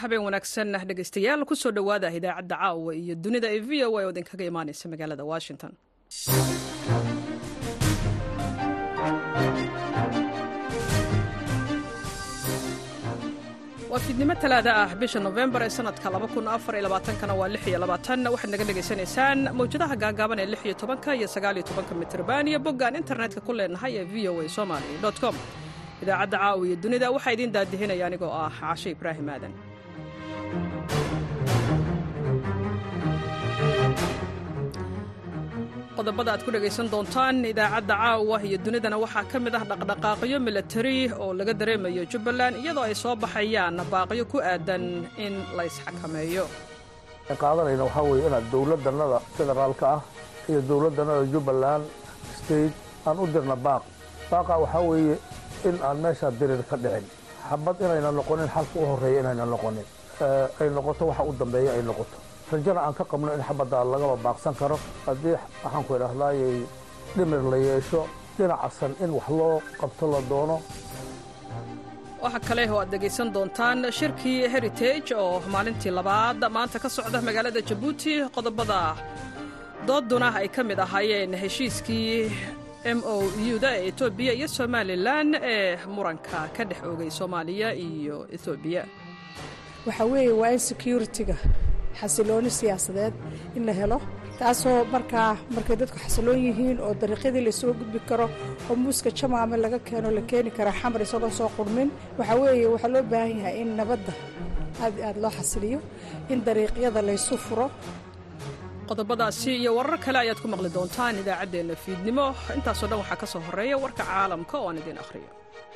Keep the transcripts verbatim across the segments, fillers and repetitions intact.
habeen wanaagsan dhegaystayaal ku soo dhawaada idaacadda caawa iyo dunida ee v o a oo idinkaga imaanaysa magaalada Washington. waa fiidnimo talaada ah bisha November ee sanadka laba kun afar iyo labaatan kana waa lix iyo labaatan waxaad naga dhageysanaysaan mawjadaha gaagaaban ee lix iyo toban iyo sagaal iyo toban mitirban iyo boggaan internetka ku leenahay ee v o a somali dot com. idaacadda caawa iyo dunida waxaa idin daadihinaya anigoo ah Caashe Ibraahim Aadan. qodobada aad ku dhagaysan doontaan idaacadda caawa iyo dunidana waxaa ka mid ah dhaqdhaqaaqyo military oo laga dareemayo Jubbaland iyadoo ay soo baxayaan baaqyo ku aadan in la isxakameeyo. qaadanayna waxa weeye in dawladdanada federaalka ah iyo dawladdanada Jubbaland state aan u dirna baaq baaqa waxa weeye in aan meesha dirir ka dhicin xabad inayna noqonin xalka u horeeya inayna noqonin ay noqoto waxa u dambeeya ay noqoto rajana aan ka qabno in xabada laga baaqsan karo hadii waxaan ku idhaahdayay dhimir la yeesho dhinacasan in wax loo qabto la doono. waxa kale oo aad dhagaysan doontaan shirkii Heritage oo maalintii labaad maanta ka socda magaalada Djibouti qodobada dooduna ay ka mid ahaayeen heshiiskii M O U-da ee Ethiopia iyo Somaliland ee muranka ka dhex oogay Soomaaliya iyo Ethiopia. waxa weeye waa security-ga xasilooni siyaasadeed in la helo taasoo markaa markay dadku xasiloon yihiin oo dariiqyadii la soo gudbi karo oo muuska jamaame laga keeno la keeni kara xamar isagoo soo qurmin waxa weeye waxa loo baahan yahay in nabadda aad aad loo xasiliyo in dariiqyada la isu furo. qodobadaasi iyo warar kale ayaad ku maqli doontaan idaacadeena fiidnimo intaasoo dhan waxaa ka soo horeeya warka caalamka oo aan idin akhriyo.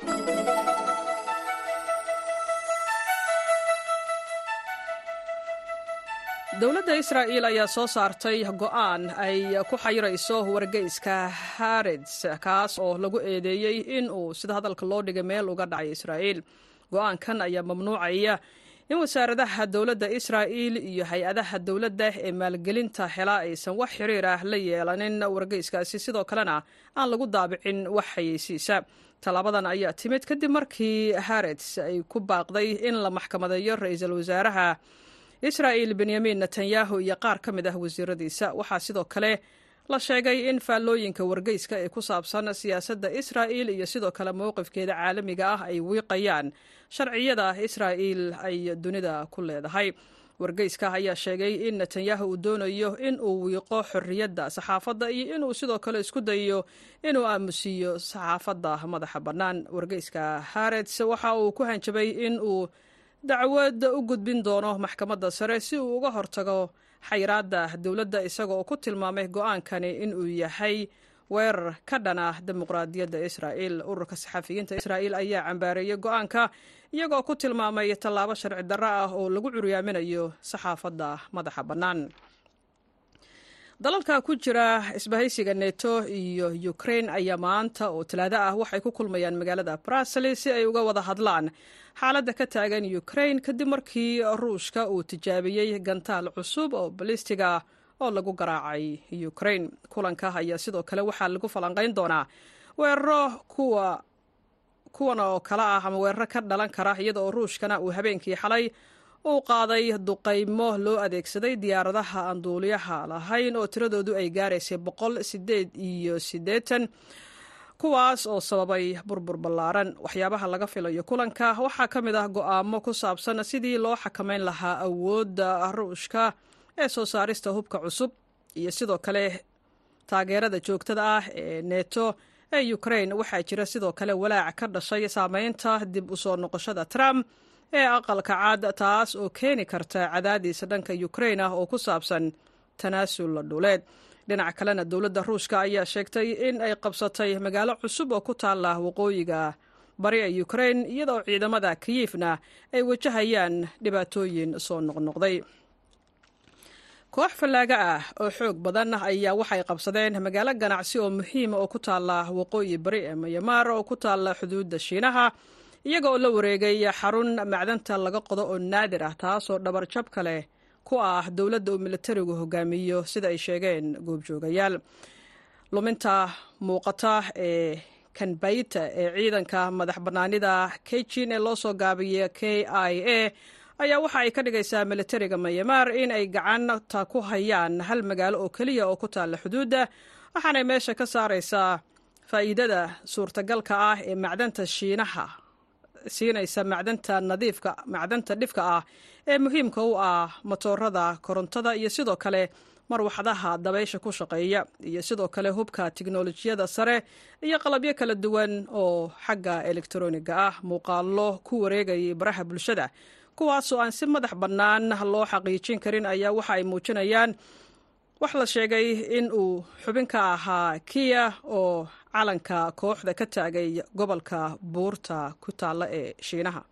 dowladda Israa'iil ayaa soo saartay go'aan ay ku xayirayso wargeyska Haaretz kaas oo lagu eedeeyay in uu sida hadalka loo dhigay meel uga dhacay Israa'iil. go'aankan ayaa mamnuucaya in wasaaradaha dowladda Israa'iil iyo hay-adaha dowladda ee maalgelinta hela aysan wax xiriir ah la yeelanin wargeyskaasi sidoo kalena aan lagu daabicin wax xayeysiisa. talaabadan ayaa timid kadib markii Haaretz ay ku baaqday in la maxkamadeeyo ra'iisul wasaaraha Israa'iil Benjamin Netanyahu iyo qaar ka mid ah wasiiradiisa. waxaa sidoo kale la sheegay in faallooyinka wargeyska ee ku saabsan siyaasadda Israa'iil iyo sidoo kale mowqifkeeda caalamiga ah ay wiiqayaan sharciyada Israa'iil ay dunida ku leedahay. wargeyska ayaa sheegay in Netanyahu uu doonayo in uu wiiqo xorriyadda saxaafadda iyo inuu sidoo kale isku dayo inuu aamusiyo saxaafadda madaxa bannaan. wargeyska Haaretz waxa uu ku hanjabay in uu dacwad u gudbin doono maxkamadda sare si uu uga hortago xayiraadda dowladda isaga oo ku tilmaamay go'aankani in uu yahay weerar ka dhana dimuqraadiyadda Israa'iil. ururka saxafiyiinta Israa'iil ayaa cambaareeyay go'aanka iyagoo ku tilmaamay tallaabo sharci darro ah oo lagu curyaaminayo saxaafadda madaxa bannaan. dalalka ku jira isbahaysiga NATO iyo Ukraine ayaa maanta oo talaado ah waxay ku kulmayaan magaalada Brussels si ay uga wada hadlaan xaaladda ka taagan Ukraine kadib markii Ruushka uu tijaabiyey gantaal cusub oo balistiga oo lagu garaacay Ukraine. kulanka ayaa sidoo kale waxaa lagu falanqayn doonaa weeraro kuwa kuwan oo kala ah ama weeraro ka dhalan kara iyada oo Ruushkana uu habeenkii xalay uu qaaday duqaymo loo adeegsaday diyaaradaha aan duuliyaha lahayn oo tiradoodu ay gaaraysay boqol sideed iyo siddeetan kuwaas oo sababay burbur ballaaran. waxyaabaha laga filayo kulanka waxaa ka mid ah go'aamo ku saabsan sidii loo xakameyn lahaa awoodda Ruushka ee soo saarista hubka cusub iyo sidoo kale taageerada joogtada ah ee NATO ee Ukraine. waxaa jira sidoo kale walaac ka dhashay saameynta dib u soo noqoshada Trump ee aqalka cad taas oo keeni karta cadaadis dhanka Ukraine ah oo ku saabsan tanaasul dhuleed. dhinaca kalena dowladda Ruushka ayaa sheegtay in ay qabsatay magaalo cusub oo ku taala waqooyiga bari ee Ukraine iyadoo ciidamada Kyiv-na ay wajahayaan dhibaatooyin soo noqnoqday. koox fallaaga ah oo xoog badan ayaa waxay qabsadeen magaalo ganacsi oo muhiim ah oo ku taala waqooyi bari ee Myanmar oo ku taala xuduudda Shiinaha iyaga oo la wareegay xarun macdanta laga qodo oo naadir ah taasoo dhabar jab kale ku ah dowladda uu militarigu hogaamiyo sida ay sheegeen goobjoogayaal. luminta muuqata ee kanbayta ee ciidanka madax bannaanida Kachin ee loo soo gaabiyay K I A ayaa waxa ay ka dhigaysaa militariga Myanmar in ay gacanta ku hayaan hal magaalo oo keliya oo ku taalla xuduudda, waxaanay meesha ka saaraysaa faa'iidada suurtagalka ah ee macdanta Shiinaha siinaysa macdanta nadiifka macdanta dhifka ah ee muhiimka u ah matoorada korontada iyo sidoo kale marwaxadaha dabaysha ku shaqeeya iyo sidoo kale hubka tiknoolajiyada sare iyo qalabyo kala duwan oo xagga elektarooniga ah. muuqaallo ku wareegayay baraha bulshada kuwaasoo aan si madax bannaan loo xaqiijin karin ayaa waxa ay muujinayaan wax la sheegay in uu xubin ka ahaa Kia oo calanka kooxda ka taagay gobolka buurta ku taalla ee Shiinaha.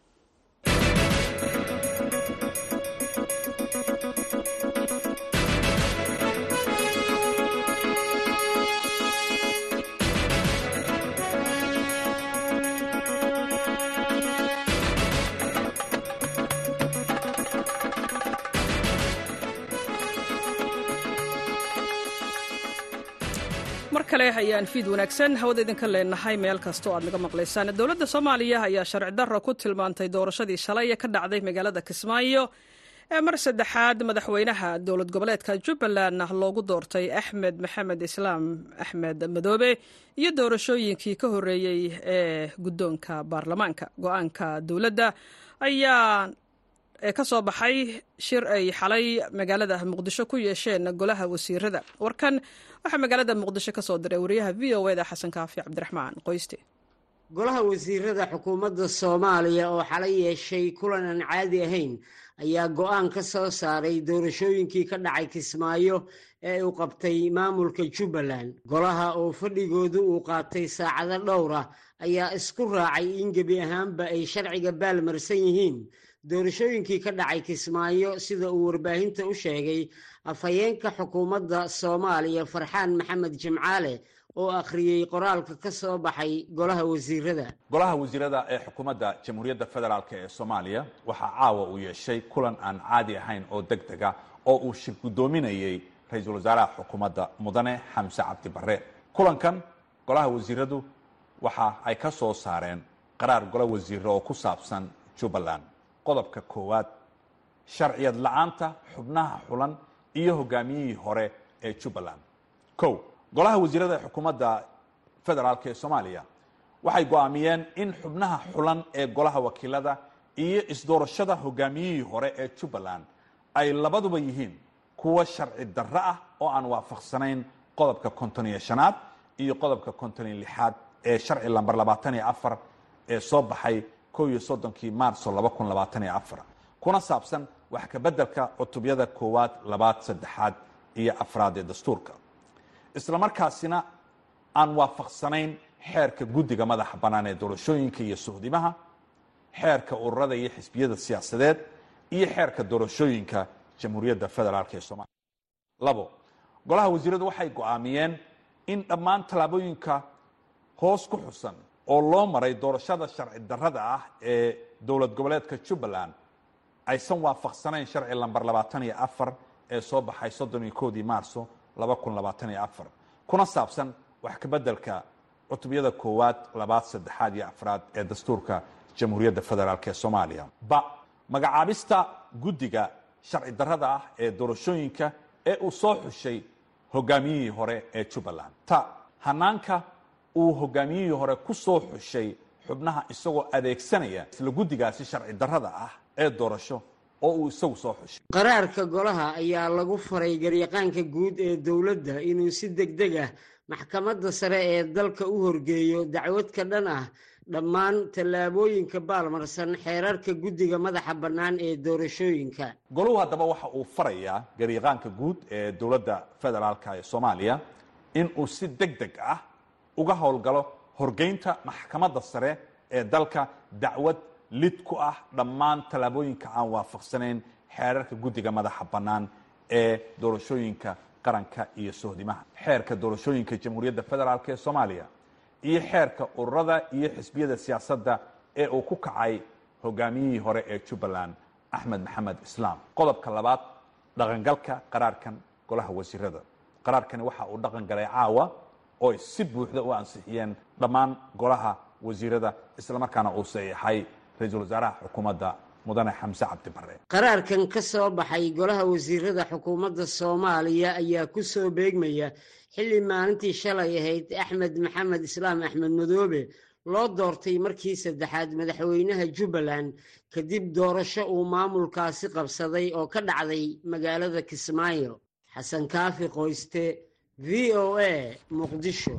mar kale ayaan fiid wanaagsan hawada idinka leenahay meel kastoo aad naga maqlaysaan. dowladda Soomaaliya ayaa sharci darro ku tilmaantay doorashadii shalay ka dhacday magaalada Kismaayo ee mar saddexaad madaxweynaha dowlad goboleedka Jubbaland loogu doortay Axmed Maxamed Islaam Axmed Madoobe iyo doorashooyinkii ka horeeyay ee guddoonka baarlamaanka. go'aanka dowladda ayaa ee ka soo baxay shir ay xalay magaalada Muqdisho ku yeesheen golaha wasiirada. warkan waxaa magaalada Muqdisho ka soo diray wariyaha V O A da Xasan Kaafi Cabdiraxmaan Qoyste. golaha wasiirada xukuumadda Soomaaliya oo xalay yeeshay kulan aan caadi ahayn ayaa go'aan ka soo saaray doorashooyinkii ka dhacay Kismaayo ee uu qabtay maamulka Jubbaland. golaha oo fadhigoodu uu qaatay saacado dhowr ah ayaa isku raacay in gebi ahaanba ay sharciga baalmarsan yihiin doorashooyinkii ka dhacay Kismaayo, sida uu warbaahinta u sheegay afhayeenka xukuumadda Soomaaliya Farxaan Maxamed Jimcaale oo akhriyay qoraalka ka soo baxay golaha wasiirada. golaha wasiirada ee xukuumadda Jamhuuriyadda Federaalka ee Soomaaliya waxaa caawa uu yeeshay kulan aan caadi ahayn oo degdeg ah oo uu shir gudoominayay ra'iisul wasaaraha xukuumadda Mudane Xamse Cabdi Barre. kulankan golaha wasiiradu waxa ay ka soo saareen qaraar golaha wasiirada oo ku saabsan Jubbaland. qodobka koowaad, sharciyad la'aanta xubnaha xulan iyo hogaamiyihii hore ee Jubbaland. kow, golaha wasiirada ee xukuumadda federaalka ee Soomaaliya waxay go'aamiyeen in xubnaha xulan ee golaha wakiilada iyo isdoorashada hogaamiyihii hore ee Jubbaland ay labaduba yihiin kuwa sharci darro ah oo aan waafaqsanayn qodobka konton iyo shanaad iyo qodobka konton iyo lixaad ee sharci lambar labaatan iyo afar ee soo baxay kow iyo soddonkii maarso laba kun labaatan iyo afar kuna saabsan wax ka beddelka cutubyada koowaad, labaad, saddexaad iyo afraad ee dastuurka, isla markaasina aan waafaqsanayn xeerka guddiga madaxa bannaan ee doorashooyinka iyo suhdimaha, xeerka ururada iyo xisbiyada siyaasadeed iyo xeerka doorashooyinka Jamhuuriyadda Federaalka ee Soomaaliya. labo, golaha wasiiradu waxay go'aamiyeen in dhammaan tallaabooyinka hoos ku xusan oo loo maray doorashada sharci darrada ah ee dowlad goboleedka Jubbaland aysan waafaqsanayn sharci lambar labaatan iyo afar ee soo baxay soddon iyo kowdii maarso laba kun labaatan iyo afar kuna saabsan wax ka beddelka cutubyada koowaad, labaad, saddexaad iyo afraad ee dastuurka Jamhuuriyadda Federaalka ee Soomaaliya. ba, magacaabista guddiga sharci darrada ah ee doorashooyinka ee uu soo xushay hogaamiyihii hore ee Jubbaland. ta, hanaanka uu hogaamiyihii hore ku soo xushay xubnaha isagoo adeegsanaya isla guddigaasi sharci darrada ah ee doorasho oo uu isagu soo xushay. qaraarka golaha ayaa lagu faray garyaqaanka guud ee dowladda inuu si degdeg ah maxkamadda sare ee dalka u horgeeyo dacwad ka dhan ah dhammaan tallaabooyinka baalmarsan xeerarka guddiga madaxa bannaan ee doorashooyinka. goluhu haddaba waxa uu farayaa garyaqaanka guud ee dowladda federaalka ee Soomaaliya in uu si degdeg ah uga howlgalo horgeynta maxkamadda sare ee dalka dacwad lid ku ah dhammaan tallaabooyinka aan waafaqsanayn xeerarka guddiga madaxa bannaan ee doorashooyinka qaranka iyo sohdimaha, xeerka doorashooyinka Jamhuuriyadda Federaalka ee Soomaaliya iyo xeerka ururada iyo xisbiyada siyaasadda ee uu ku kacay hogaamiyihii hore ee Jubbaland Axmed Maxamed Islaam. qodobka labaad, dhaqangalka qaraarkan golaha wasiirada. qaraarkani waxa uu dhaqan galay caawa oo si buuxda u ansixiyeen dhammaan golaha wasiirada, isla markaana uu saxiixay ra'iisul wasaaraha xukuumadda mudane xamse cabdi barre. qaraarkan ka soo baxay golaha wasiirada xukuumadda soomaaliya ayaa ku soo beegmaya xilli maalintii shalay ahayd axmed maxamed islaam axmed madoobe loo doortay markii saddexaad madaxweynaha jubbaland kadib doorasho uu maamulkaasi qabsaday oo ka dhacday magaalada kismaayo. xasan kaafi qoyste, v o a, muqdisho.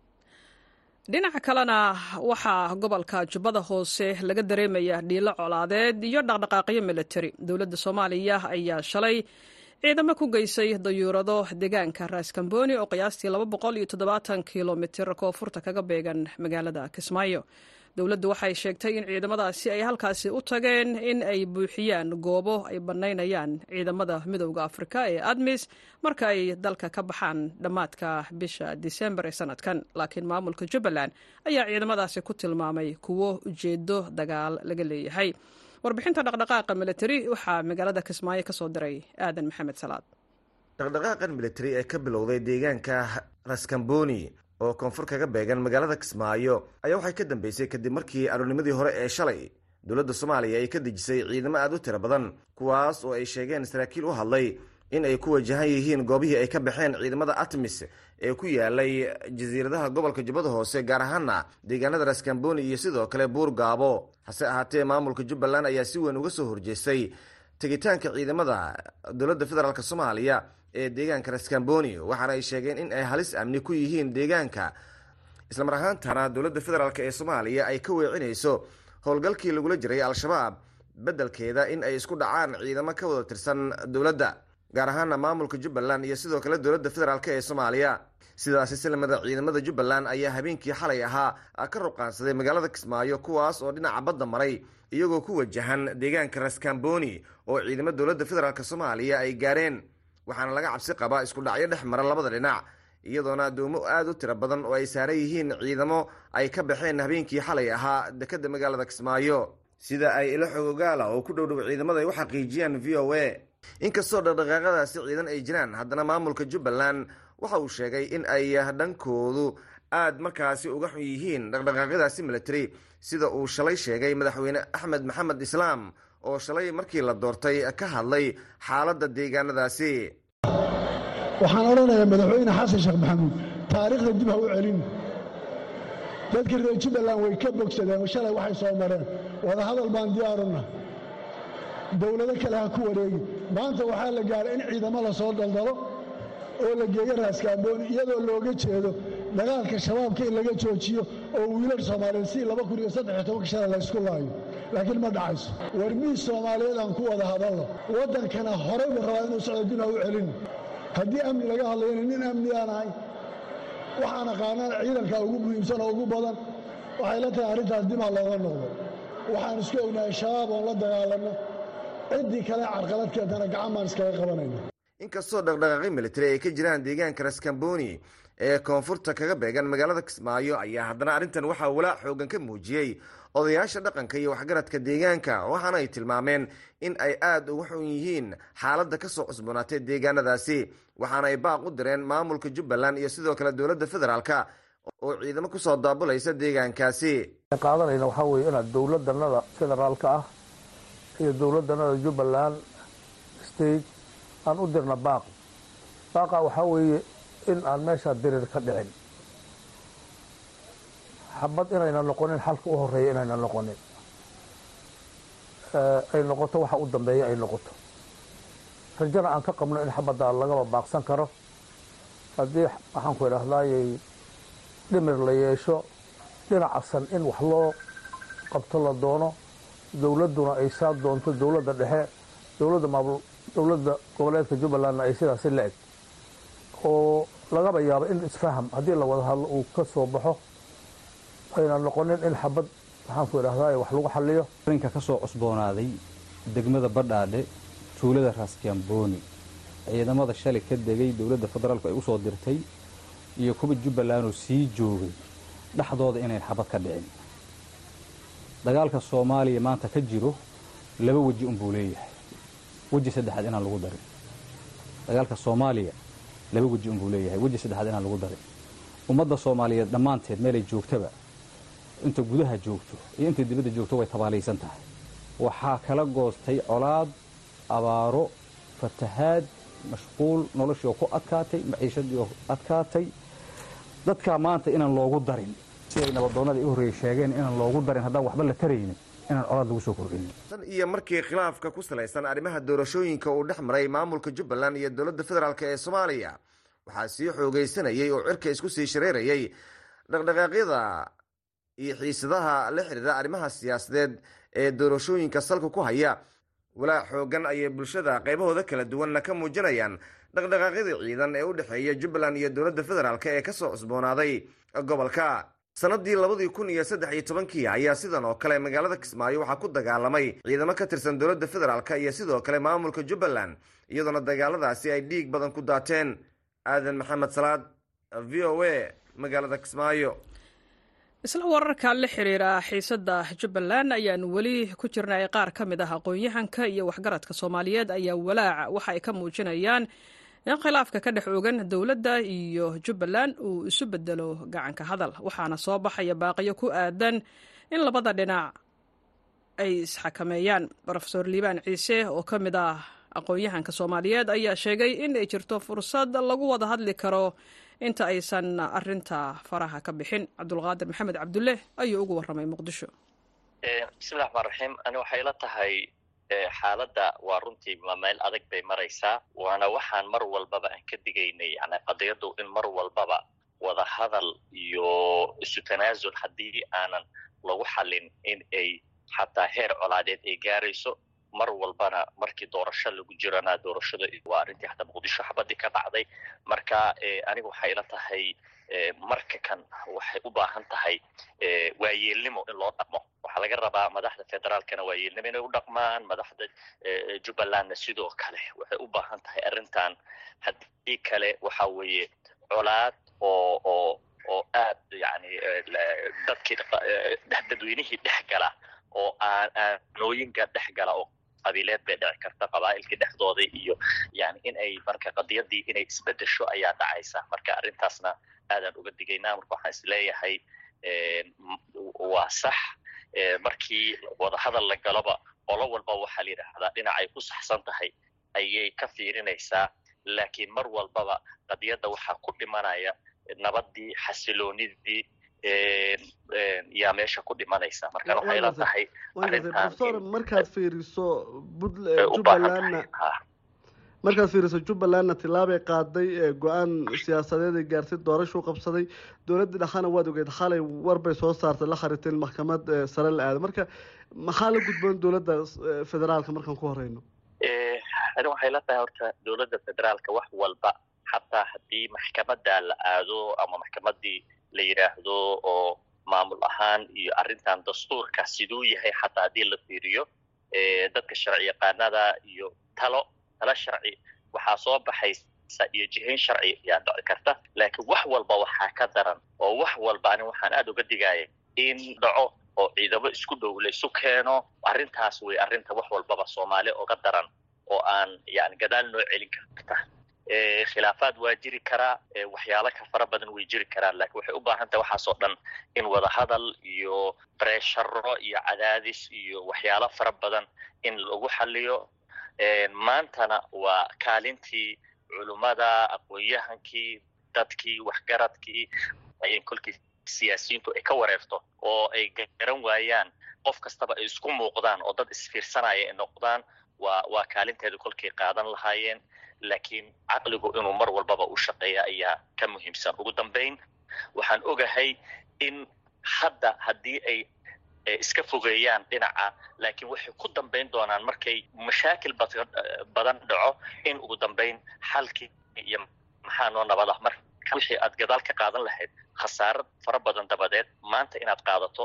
dhinaca kalena waxaa gobolka jubbada hoose laga dareemaya dhiilo colaadeed iyo dhaqdhaqaaqyo militari. dowladda soomaaliya ayaa shalay ciidamo ku geysay dayuurado deegaanka raaskambooni oo qiyaastii laba boqol iyo toddobaatan kilomitir koonfurta kaga beegan magaalada kismaayo. dowladdu waxay sheegtay in ciidamadaasi ay halkaasi u tageen in ay buuxiyaan goobo ay bannaynayaan ciidamada midowda afrika ee admis marka ay dalka ka baxaan dhammaadka bisha disembar ee sanadkan. laakiin maamulka jubbaland ayaa ciidamadaasi ku tilmaamay kuwo ujeedo dagaal laga leeyahay. warbixinta dhaqdhaqaaqa militari waxaa magaalada kismaayo ka soo diray aadan maxamed salaad. dhaqdhaqaaqan militari ee ka bilowday deegaanka raskamboni oo koonfur kaga beegan magaalada kismaayo ayaa waxay ka dambeysay kadib markii aroornimadii hore ee shalay dowladda soomaaliya ay ka dejisay ciidamo aada u tiro badan kuwaas oo ay sheegeen saraakiil u hadlay in ay ku wajahan yihiin goobihii ay ka baxeen ciidamada atmis ee ku yaalay jasiiradaha gobolka jubbada hoose gaar ahaana deegaanada raskamboni iyo sidoo kale buur gaabo. hase ahaatee maamulka jubbaland ayaa si weyn uga soo horjeestay tegitaanka ciidamada dowladda federaalk soomaaliya ee deegaanka raskamboni waxaana ay sheegeen in ay halis amni ku yihiin deegaanka islamar ahaantana dowladda federaalk ee soomaaliya ay ka weecinayso howlgalkii lagula jiray al-shabaab beddelkeeda in ay isku dhacaan ciidamo ka wada tirsan dowladda gaar ahaana maamulka jubbaland iyo sidoo kale dowladda federaalk ee soomaaliya. sidaasi silmada ciidamada jubbaland ayaa habeenkii xalay ahaa ka ruqaansaday magaalada kismaayo kuwaas oo dhinaca badda maray iyagoo ku wajahan deegaanka raskamboni oo ciidamo dowladda federaalk soomaaliya ay gaareen waxaana laga cabsi qabaa isku dhacyo dhex mara labada dhinac iyadoona addoomo aada u tiro badan oo ay saaran yihiin ciidamo ay ka baxeen habeenkii xalay ahaa dekadda magaalada kismaayo sida ay ilo xogogaala oo ku dhowdhow ciidamada ay u xaqiijiyaan v o a. inkastoo dhaqdhaqaaqadaasi ciidan ay jiraan haddana maamulka jubbaland waxa uu sheegay in ay dhankoodu aad markaasi uga xun yihiin dhaqdhaqaaqyadaasi military sida uu shalay sheegay madaxweyne axmed maxamed islaam oo shalay markii la doortay ka hadlay xaaladda deegaanadaasi. waxaan odhanayaa madaxweyne xasan sheekh maxamuud taariikhda dib ha u celin. dadkii reer jubbaland way ka bogsadeen shalay waxay soo mareen wadahadal baan diyaaruna dowlado kale ha ku wareegi. maanta waxaa la gaaray in ciidamo la soo daldalo oo la geeyo raaskambooni iyadoo looga jeedo dagaalka shabaabka in laga joojiyo oo wiilal soomaaliyeed si laba kun iyo saddex iyo tobanka shalay la ysku laayo laakiin ma dhacayso. war miis soomaaliyeed aan ku wada hadalno waddankana horey buu rabaa inuu socdo dib ha u celin. haddii amni laga hadlayna nin amni aan ahay waxaan aqaanaan ciidanka ugu muhiimsan oo ugu badan waxay la tahay arrintaas dib ha looga noqdo. waxaan isku ognahay shabaab oon la dagaalanno ciddii kale carqalad keentana gacan baan iskaga qabanayna. inkastoo dhaqdhaqaaqi militari ay ka jiraan deegaanka raskamboni ee koonfurta kaga beegan magaalada kismaayo ayaa haddana arrintan waxaa walaac xoogan ka muujiyey odayaasha dhaqanka iyo waxgaradka deegaanka waxaana ay tilmaameen in ay aada uga xun yihiin xaaladda ka soo cusboonaatay deegaanadaasi waxaana ay baaq u direen maamulka jubbaland iyo sidoo kale dowladda federaalka oo ciidamo kusoo daabulaysa deegaankaasi. qaadanayna waxaa weeye inaad dowladanada federaalka ah iyo dowladanada jubbaland state aan u dirna baaq. baaqa waxaa weeye in aan meeshaa dirir ka dhicin, xabad inayna noqonin xalka u horeeya inayna noqonin, ay noqoto waxa u dambeeya ay noqoto. rajana aan ka qabno in xabaddaa lagaba baaqsan karo haddii waxaan ku idhaahdayay dhimir la yeesho dhinacasan in wax loo qabto la doono, dowladduna ay saa doonto dowladda dhexe dowladda maamul dowladda goboleedka jubbalandna ay sidaasi la eg oo lagaba yaabo in isfaham haddii la wada hadlo uu ka soo baxo ayna noqonin in xabad waxaan ku idhahdaa wax lagu xalliyo. arrinka ka soo cusboonaaday degmada badhaadhe tuulada raskamboni ciidamada shalay ka degay dowladda federaalku ay u soo dirtay iyo kuwa jubbaland oo sii joogay dhexdooda inayn xabad ka dhicin. dagaalka soomaaliya maanta ka jiro laba weji unbuu leeyahay, weji saddexaad inaan lagu darin. dagaalka soomaaliya laba weji unbuu leeyahay, weji saddexaad inaan lagu darin. ummadda soomaaliyeed dhammaanteed meelay joogtaba inta gudaha joogto iyo inta dibadda joogto way tabaalaysan tahay. waxaa kala goostay colaad, abaaro, fatahaad, mashquul, noloshii oo ku adkaatay, maciishadii oo adkaatay. dadkaa maanta inaan loogu darin siday nabadoonnadii u horreeyey sheegeen inaan loogu darin haddaan waxba la taraynin inaan colaad lagu soo kordhinin. tan iyo markii khilaafka ku salaysan arrimaha doorashooyinka uu dhex maray maamulka jubbaland iyo dowladda federaalk ee soomaaliya waxaa sii xoogaysanayay oo cirka isku sii shareerayay dhaqdhaqaaqyada iyo xiisadaha la xidhiira arrimaha siyaasadeed ee doorashooyinka salka ku haya. walaac xoogan ayay bulshada qaybahooda kala duwanna ka muujinayaan dhaqdhaqaaqyada ciidan ee u dhexeeya jubbaland iyo dowladda federaalk ee kasoo cusboonaaday gobolka. sanadii labadii kun iyo saddex iyo tobankii ayaa sidan oo kale magaalada kismaayo waxaa ku dagaalamay ciidamo ka tirsan dowladda federaalk iyo sidoo kale maamulka jubbaland iyadoona dagaaladaasi ay dhiig badan ku daateen. aadan maxamed salaad, v o a, magaalada kismaayo. isla wararka la xiriira xiisada jubbaland ayaanu weli ku jirnay. qaar ka mid ah aqoon-yahanka iyo waxgaradka soomaaliyeed ayaa walaac waxa ay ka muujinayaan in khilaafka ka dhex ogan dowladda iyo jubbaland uu isu bedelo gacanka hadal, waxaana soo baxaya baaqiyo ku aadan in labada dhinac ay isxakameeyaan. rofeor liibaan ciise oo ka mid ah aqoon-yahanka soomaaliyeed ayaa sheegay in ay jirto fursad lagu wada hadli karo inta aysan arinta faraha ka bixin. cabdulqaadir maxamed cabdulle ayuu ugu warramay muqdisho. bismillahi raxmaan raxiim. ani waxay la tahay xaaladda waa runtii meel adag bay maraysaa, waana waxaan mar walbaba aan ka digaynay yani qadiyadu in mar walbaba wada hadal iyo isu tanaasul haddii aanan lagu xalin in ay xataa heer colaadeed ay gaarayso. mar walbana markii doorasho lagu jirana doorashada waa arrintii hata muqdisho xabadii ka dhacday. marka aniga waxay la tahay marka kan waxay u baahan tahay waayeelnimo in loo dhaqmo. waxaa laga rabaa madaxda federaalkana waayeelnimo inay u dhaqmaan, madaxda jubbalandna sidoo kale waxay u baahan tahay arrintan. haddii kale waxa weeye colaad oo oo oo aad yani dadkii dadweynihii dhex gala oo aanooyinka dhex gala oo qabiileed bay dhici karta, qabaa'ilkii dhexdooda iyo yani in ay marka qadiyadii inay isbedesho ayaa dhacaysa. marka arrintaasna aadaan uga digaynaa. marka waxaan isleeyahay waa sax markii wadahadal la galoba qolo walba waxaa la yidhaahdaa dhinacay ku saxsan tahay ayay ka fiirinaysaa, laakiin mar walbaba qadiyadda waxaa ku dhimanaya nabadii, xasiloonidii yaa meesha ku dhimanaysa. marka waxay la tahay professor markaad fiiriso jubbalandna markaad fiiriso jubbalandna tilaabay qaaday go-aan siyaasadeed ay gaartay, doorasho u qabsaday. dowladda dhexana waad ogeed xalay warbay soo saartay la khariteen maxkamad sare la aado. marka maxaa la gudboon dowladda federaalka markaan ku horeyno? ani waxay la tahay horta dowladda federaalka wax walba xataa haddii maxkamadda la aado ama maxkamadii la yidhaahdo oo maamul ahaan iyo arrintan dastuurka siduu yahay xataa haddii la fiiriyo dadka sharci yaqaanada iyo talo talo sharci waxaa soo baxaysa iyo jihayn sharci ayaa dhici karta. laakiin wax walba waxaa ka daran oo wax walba ani waxaan aada uga digaya in dhaco oo ciidamo isku dhow laysu keeno. arrintaas way arrinta wax walbaba soomaali oga daran oo aan yani gadaal noo celin karta. khilaafaad waa jiri karaa, waxyaalo ka fara badan way jiri karaan, laakiin waxay u baahan tahay waxaasoo dhan in wada hadal iyo bresharo iyo cadaadis iyo waxyaalo fara badan in lagu xaliyo. maantana waa kaalintii culummada, aqoon-yahankii, dadkii waxgaradkii ay kolkii siyaasiyiintu ay ka wareerto oo ay garan waayaan qof kastaba ay isku muuqdaan oo dad isfiirsanaya ay noqdaan. waa waa kaalinteeda kolkay qaadan lahaayeen, laakiin caqligu inuu mar walbaba u shaqeeya ayaa ka muhiimsan. ugu dambayn waxaan ogahay in hadda haddii ay iska fogeeyaan dhinaca, laakiin waxay ku dambayn doonaan markay mashaakil badan dhaco in ugu dambayn xalkii iyo maxaa noo nabada. marka wixii aad gadaal ka qaadan lahayd khasaarad fara badan dabadeed maanta inaad qaadato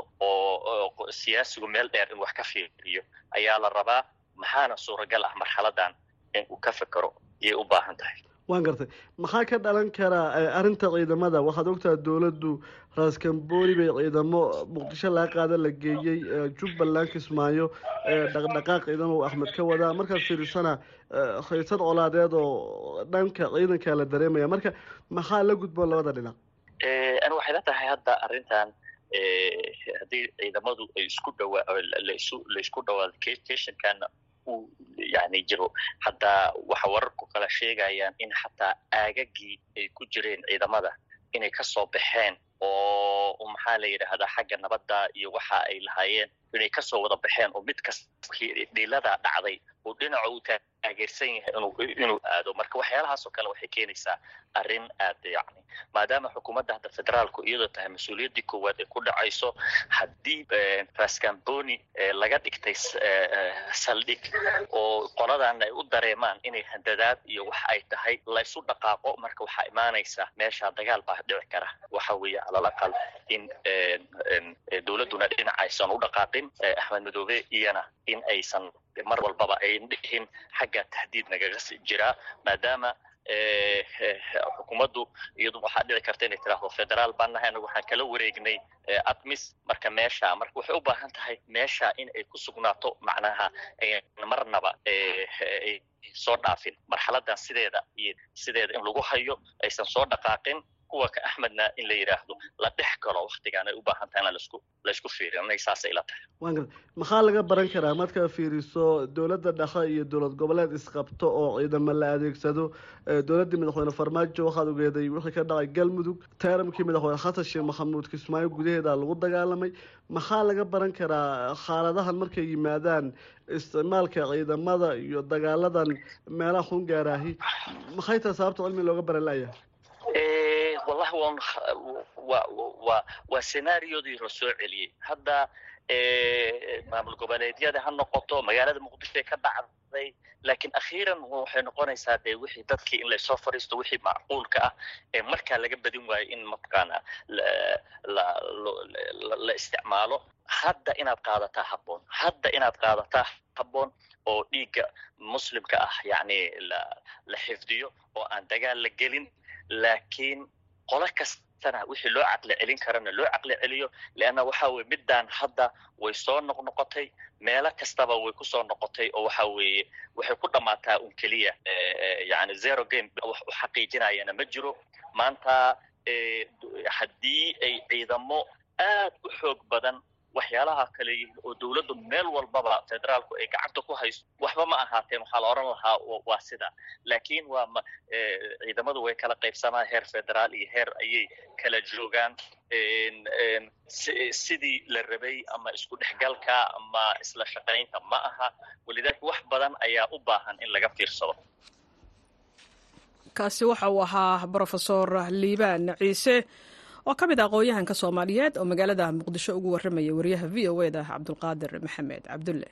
oo siyaasigu meel dheer in wax ka fiiriyo ayaa la rabaa. maxaana suuragal ah marxaladan in uu ka fekero iyay u baahan tahay. waan gartay. maxaa ka dhalan karaa arrinta ciidamada? waxaad ogtahay dowladdu raaskambooni bay ciidamo muqdisho laga qaada la geeyey, jubbaland kismaayo dhaqdhaqaaq ciidamo uu axmed ka wadaa. markaad fiirisana haysad colaadeed oo dhanka ciidankaa la dareemaya. marka maxaa la gudboon labada dhinac? ani waxay la tahay hadda arrintan haddii ciidamadu ay isku dhawaa laisu laisku dhawaado keshankaana uu yani jiro haddaa waxa wararku kala sheegayaan in xataa aagagii ay ku jireen ciidamada inay kasoo baxeen oo maxaa la yidhaahdaa xagga nabadda iyo waxa ay lahaayeen inay kasoo wada baxeen oo mid kasta dhiilada dhacday oo dhinaca uu taageersan yahay inuu inuu aado marka waxyaalahaas oo kale waxay keenaysaa arrin aad yacni maadaama xukuumadda hadda federaalku iyadoo tahay mas-uuliyaddii koowaad ay ku dhacayso haddii Raskamboni laga dhigtay saldhig oo qoladan ay u dareemaan inay handadaad iyo wax ay tahay la isu dhaqaaqo marka waxaa imaanaysa meesha dagaal baa dhici kara waxa weeye calal aqal in dowladduna dhinaca aysan u dhaqaaqin Axmed Madoobe iyana in aysan mar walbaba ay dhihin xagga tahdiid nagaga jiraa maadaama xukuumaddu iyadu waxaa dhici karta inay tiraahdo federaal baan nahay anagu waxaan kala wareegnay admis marka meesha marka waxay u baahan tahay meesha in ay ku sugnaato macnaha marnaba soo dhaafin marxaladan sideeda iyo sideeda in lagu hayo aysan soo dhaqaaqin kuwa ka Axmedna in la yiraahdo la dhex galo waqtigan ay u baahan tahay in la isku la isku fiiriyo inay saas ila tahay waan maxaa laga baran karaa marka fiiriso dawladda dhexe iyo dawlad goboleed isqabto oo ciidamo la adeegsado dawladda madaxweyne Farmaajo waxaad ogeeday wixii ka dhacay Galmudug taaramkii madaxweyne Xasan Sheekh Maxamuud Kismaayo gudaheeda lagu dagaalamay maxaa laga baran karaa xaaladahan markay yimaadaan isticmaalka ciidamada iyo dagaaladan meelaha xun gaarahi maxay tahay sababta cilmi looga baran lahayaa والله وان و و وسيناريودي رسول علي هذا maamul goboleedyada ha noqoto magaalada Muqdisho ka dhacday laakiin akhiiran waxay noqonaysaa de wixii dadkii in la soo fariisto wixii macquulka ah ee marka laga badin waayo in matqaana la la isticmaalo hadda inaad qaadataa habboon hadda inaad qaadataa habboon oo dhiiga muslimka ah yani la la xifdiyo oo aan dagaal la gelin laakiin qola kastana wixii loo caqli celin karana loo caqli celiyo leena waxa weey midaan hadda way soo noqnoqotay meelo kastaba way ku soo noqotay oo waxa weeye waxay ku dhamaataa un kaliya yani zero game wax u xaqiijinayana ma jiro maanta haddii ay ciidamo aad u xoog badan waxyaalaha kale oo dawladdu meel walbaba federaalku ay gacanta ku hayso waxba ma ahaateen waxa la oran lahaa waa sida laakiin waa ciidamadu way kala qaybsamaa heer federaal iyo heer ayay kala joogaan sidii la rabay ama isku dhexgalka ama isla shaqaynta ma aha walidaad wax badan ayaa u baahan in laga fiirsado kaasi waxa uu ahaa professor Liibaan Ciise oo ka mid ah aqoonyahanka Soomaaliyeed oo magaalada Muqdisho ugu warramaya wariyaha V O A da Cabdulqaadir Maxamed Cabdulle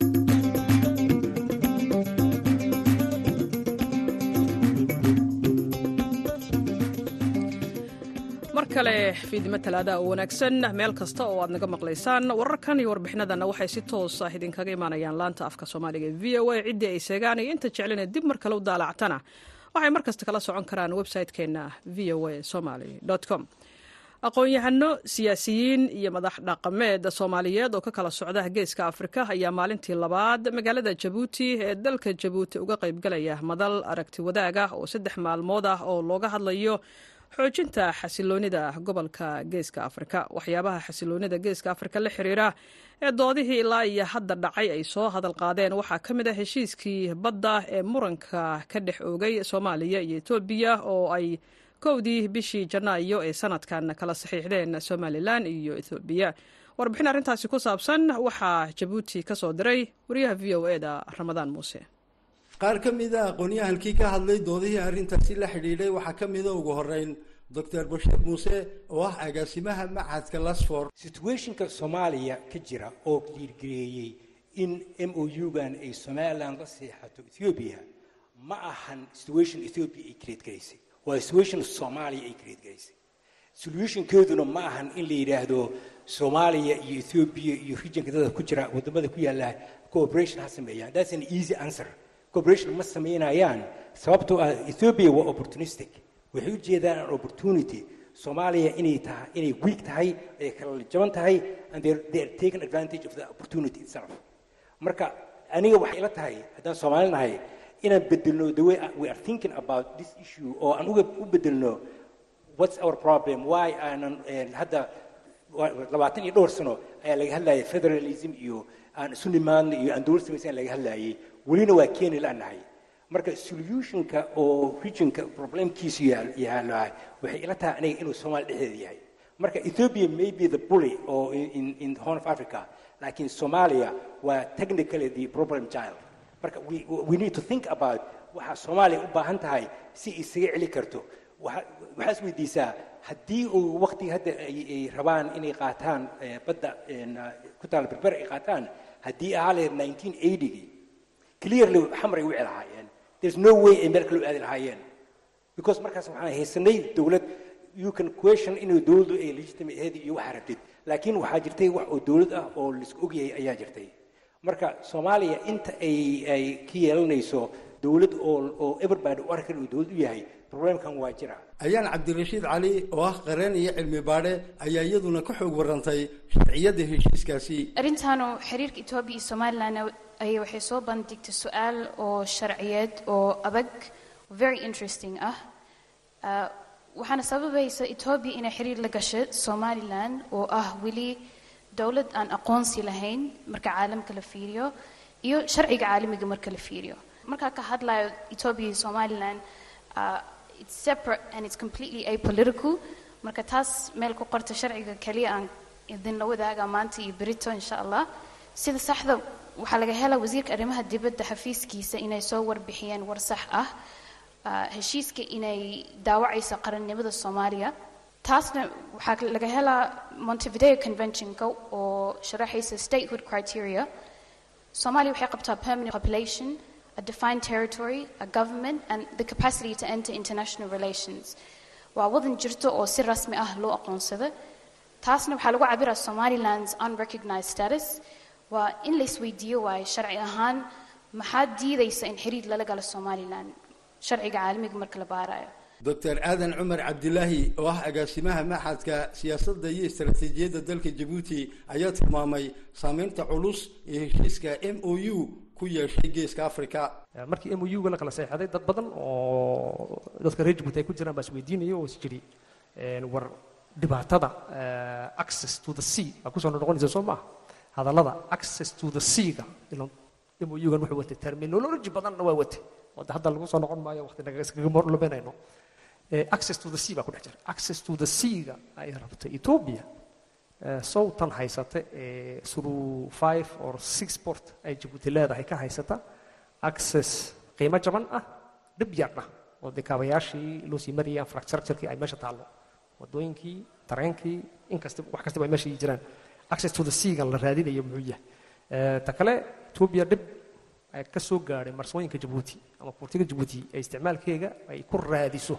markale fiidima talaada oo wanaagsan meel kasta oo aad naga maqlaysaan wararkan iyo warbixinadana waxay si toos ah idinkaga imaanayaan laanta afka Soomaaliga ee V O A cidii ay seegaan iyo inta jeclina dib mar kale u daalactana waxay markasta kala socon karaan website-keena v o a somali dot com aqoon-yahano siyaasiyiin iyo madax dhaqameed Soomaaliyeed oo ka kala socda geeska Afrika ayaa maalintii labaad magaalada Djibouti ee dalka Djibouti uga qayb galaya madal aragti wadaaga oo saddex maalmood ah oo looga hadlayo xoojinta xasiloonida gobolka geeska Afrika waxyaabaha xasiloonida geeska Afrika la xiriira ee doodihii ilaa iyo hadda dhacay ay soo hadal qaadeen waxaa ka mid ah heshiiskii badda ee muranka ka dhex oogay Soomaaliya iyo Itoobiya oo ay kowdii bishii Janaayo ee sanadkan kala saxiixdeen Somaliland iyo Itoobiya warbixin arrintaasi ku saabsan waxaa Djibouti ka soo diray wariyaha V O A da Ramadaan Muuse qaar ka mid ah aqoon-yahankii ka hadlay doodihii arrintaasi la xidhiidhay waxaa ka mid ah ugu horeyn doctor Bashir Muuse oo ah agaasimaha macadka Lasfor situationka Soomaaliya ka jira oo kiirgeeyay in M O U-gan ay Somaliland la saxiixato Ethiopia ma ahan situation Ethiopia ay create gareysay waa situation Soomaaliya ay create gareysay solution-keeduna ma ahan in la yiraahdo Soomaaliya iyo Ethiopia iyo regionka dadka ku jira wadamada ku yaala cooperation ha sameeyaan that's an easy answer cooperation ma sameynayaan sababtoo ah Ethiopia waa opportunistic waxay u jeedaan opportunity Soomaaliya inay tahay inay weak tahay ay kala jaban tahay and they they are taking advantage of the opportunity itself marka aniga waxay ila tahay haddaan Soomaali nahay inaan bedelno the way we are thinking about this issue oo aan uga u bedelno what's our problem why aan hadda labaatan iyo dhowr sano ayaa laga hadlayay federalism iyo aan isu nimaadno iyo aan dowlad samaysan laga hadlayay welina waa keeni la'nahay marka solutionka oo regionka problemkiisu yaalo waxay ila tahay aniga inuu Soomaali dhexdeeda yahay marka Ethiopia may be the bully or in in the Horn of Africa laakiin Somalia waa technically the problem child marka we we need to think about waxa Soomaaliya u baahan tahay si isaga celi karto waxa isweydiisaa haddii uu waqti hadda ay rabaan inay qaataan badda ku taal berber ay qaataan haddii ahaale nineteen eighty clearly xamray u cilaayeen there's no way in meel kale u aadi lahaayeen because markaas waxaan haysanay dawlad you can question inuu dawladdu ay legitimate ahayd iyo waxa rabtid laakiin waxaa jirtay wax oo dawlad ah oo la isku ogyahay ayaa jirtay marka Soomaaliya inta ay ay ka yeelanayso dawlad oo oo everybody u arkan uu dawlad u yahay problemkan waa jira ayaan Cabdirashiid Cali oo ah qareen iyo cilmi baadhe ayaa iyaduna ka xoog warantay sharciyada heshiiskaasi arintan oo xiriirka Itoobiya iyo Soomaaliland ay waxay soo bandhigtay su'aal oo sharciyeed oo adag very interesting ah waxaana sababaysa Itoobiya inay xiriir la gashay Soomaaliland oo ah wili dawlad aan aqoonsi lahayn marka caalamka la fiiriyo iyo sharciga caalamiga marka la fiiriyo marka ka hadlayo Itoobiya iyo Soomaaliland it's separate and it's completely apolitical marka taas meel ku qorta sharciga kaliya aan idin la wadaaga maanta iyo berito insha Allah sida saxda waxa laga helaa wasiirka arrimaha dibadda xafiiskiisa inay soo warbixiyeen war sax ah heshiiska inay daawacayso qarannimada Soomaaliya taasna waxa laga helaa Montevideo Convention oo sharaxaysa statehood criteria Soomaaliya waxay qabtaa permanent population a defined territory, a government, and the capacity to enter international relations. Waa wadan jirto oo si rasmi ah loo aqoonsado. Taasna waxaa lagu cabiraa Somaliland's unrecognized status. Waa in la isweydiiyo waay sharci ahaan maxaa diidaysa in xiriir lala galo Somaliland sharciga caalamiga marka la baarayo. Doctor Aadan Cumar Cabdilaahi oo ah agaasimaha maxadka siyaasadda iyo istaraatiijiyadda dalka Djibouti ayaa tilmaamay saameynta culus ee heshiiska M O U ku yeeshay geeska Afrika markii M O U-ga la kala saxaday dad badan oo dadka reer Djibouti ay ku jiraan baa isweydiinaya oo isjiri een war dhibaatada access to the sea ku soo noqonaysa Soomaa hadallada access to the sea-ga ilo M O U-ga wuxuu watay terminology badan waa watay oo hadda lagu soo noqon maayo waqti naga iskaga mor lubanayno access to the sea baa ku dhex jira access to the sea-ga ay rabtay Ethiopia sawtan haysata through five or six port ay Djibouti leedahay ka haysata access qiimo jaban ah dib yarna oo dekaabayaashii loo sii mariyay infrastructure-kii ay meesha taalo wadooyinkii tareenkii inkasta wax kasta ay meesha jiraan access to the sea-ga la raadinayo muxuu yahay ta kale Ethiopia dib ay ka soo gaaray marsooyinka Djibouti ama portiga Djibouti ay isticmaalkeega ay ku raadiso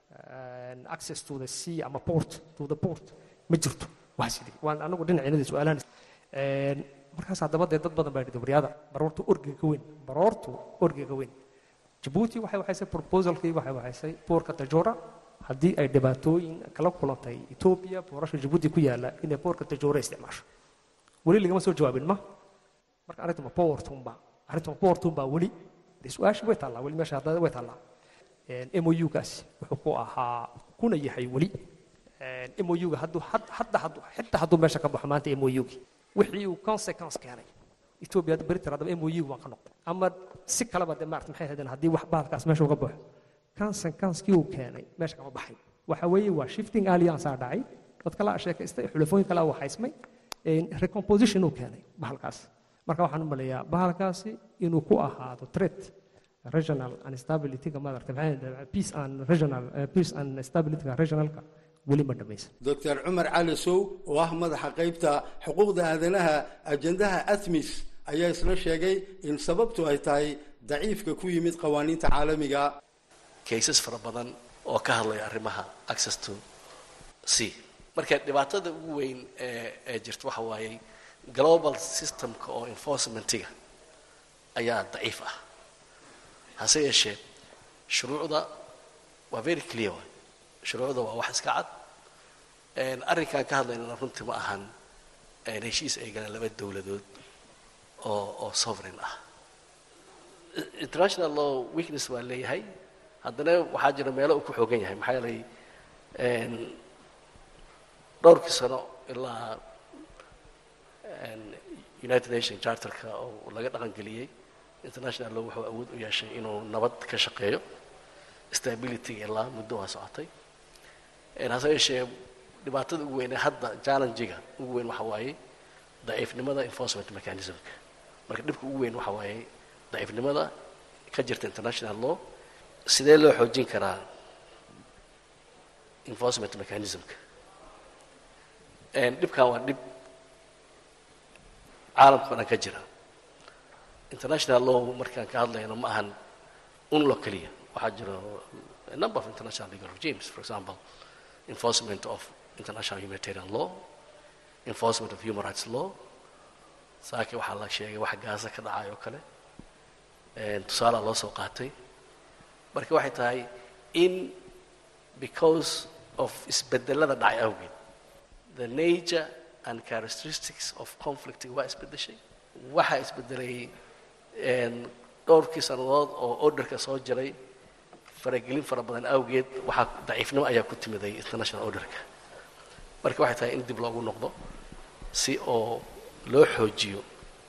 access to the sea ama port to the port ma jirto waasidi waan anagu dhinaceena su'aalahan een markaas hadaba dad badan baa dhigay bariyada baroortu orgiga weyn baroortu orgiga weyn Djibouti waxay waxay proposalkii waxay waxay porka Tajora hadii ay dhibaatooyin kala kulantay Ethiopia boorasha Djibouti ku yaala inay porka Tajora isticmaasho wali lagama soo jawaabin ma marka arintu ma portumba arintu ma portumba wali su'aashu way taala wali meesha hadda way taala een M O U-gaas wuxuu ku ahaa kuna yahay wali M O U-ga haddu hadda haddu xitaa haddu meesha ka baxo maanta M O U-gi wixii uu consequence keenay Ethiopia bari tirada M O U waa ka noqday ama si kala bad maartay maxay hadeen hadii wax baadkaas meesha uga baxo consequence-kii uu keenay meesha kama baxay waxa weeye waa shifting alliance ah dhacay dadka la sheekaystay xulafooyin kala waxa ismay recomposition uu keenay bahalkaas marka waxaan u maleeyaa bahalkaasi inuu ku ahaado threat regional and stability ka madarta peace and regional peace and stability regionalka wali ma dhamaysan Doctor Umar Ali Sow oo ah madaxa qaybta xuquuqda aadanaha ajandaha ATMIS ayaa isla sheegay in sababtu ay tahay daciifka ku yimid qawaaniinta caalamiga cases fara badan oo ka hadlaya arrimaha access to sea marka dhibaatada ugu weyn ee ee jirta waxa waaye global system-ka oo enforcement-iga ayaa daciif ah hase yeeshee shuruucda waa very clear shuruucda waa wax iska cad een arrinkan ka hadlaynana runtii ma ahan heshiis ay galeen laba dowladood oo oo sovereign ah international law weakness waa leeyahay haddana waxaa jira meelo uu ku xoogan yahay maxaa yeelay een dhowrkii sano ilaa united nation charterka oo laga dhaqan geliyey international law wuxuu awood u yeeshay inuu nabad ka shaqeeyo stability ilaa muddo waa socotay hase yeeshee dhibaatada ugu weyn ee hadda challenge-ga ugu weyn waxa waaye daciifnimada enforcement mechanismka marka dhibka ugu weyn waxa waaye daciifnimada ka jirta international law sidee loo xoojin karaa enforcement mechanismka dhibkan waa dhib caalamka oo dhan ka jira international law markaan ka hadlayno ma ahan un lo keliya waxaa jira a number of international legal regimes for example enforcement of international humanitarian law enforcement of human rights law saaki waxaa la sheegay wax gaasa ka dhacay oo kale tusaale loo soo qaatay marka waxay tahay in because of isbedelada dhacay awgeed the nature and characteristics of conflict waa isbedeshay waxaa isbedelay dhowrkii sannadood oo orderka soo jiray faragelin fara badan awgeed waxaa daciifnimo ayaa ku timiday international orderka marka waxay tahay in dib loogu noqdo si oo loo xoojiyo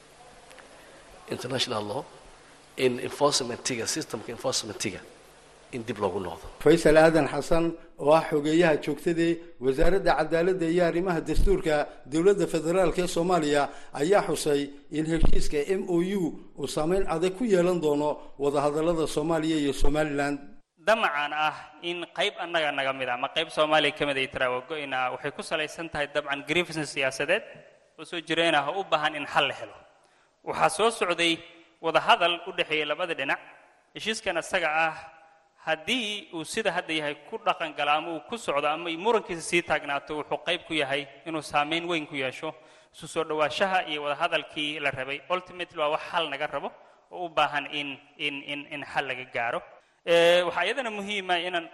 international law in enforcementiga systemka enforcementiga in dib loogu noqdo faysal aadan xasan oo ah xogeeyaha joogtadii wasaaradda cadaaladda iyo arrimaha dastuurka dowladda federaalka ee Soomaaliya ayaa xusay in heshiiska M O U uu saameyn adag ku yeelan doono wadahadallada Soomaaliya iyo Somaliland damacan ah in qayb annaga naga mid ah ma qayb Soomaaliya kamid ay tarawago ina waxay ku salaysan tahay dabcan grievances siyaasadeed oo soo jireenah u baahan in xal la helo waxa soo socday wadahadal u dhaxeeyay labada dhinac heshiiskan asaga ah haddii uu sida hadda yahay ku dhaqan gala ama uu ku socdo ama murankiisa sii taagnaato wuxuu qayb ku yahay inuu saameyn weyn ku yeesho isu soo dhawaashaha iyo wadahadalkii la rabay ultimately waa wax xal naga rabo oo u baahan in in in in xal laga gaaro waxaa iyadana muhiim ah inaan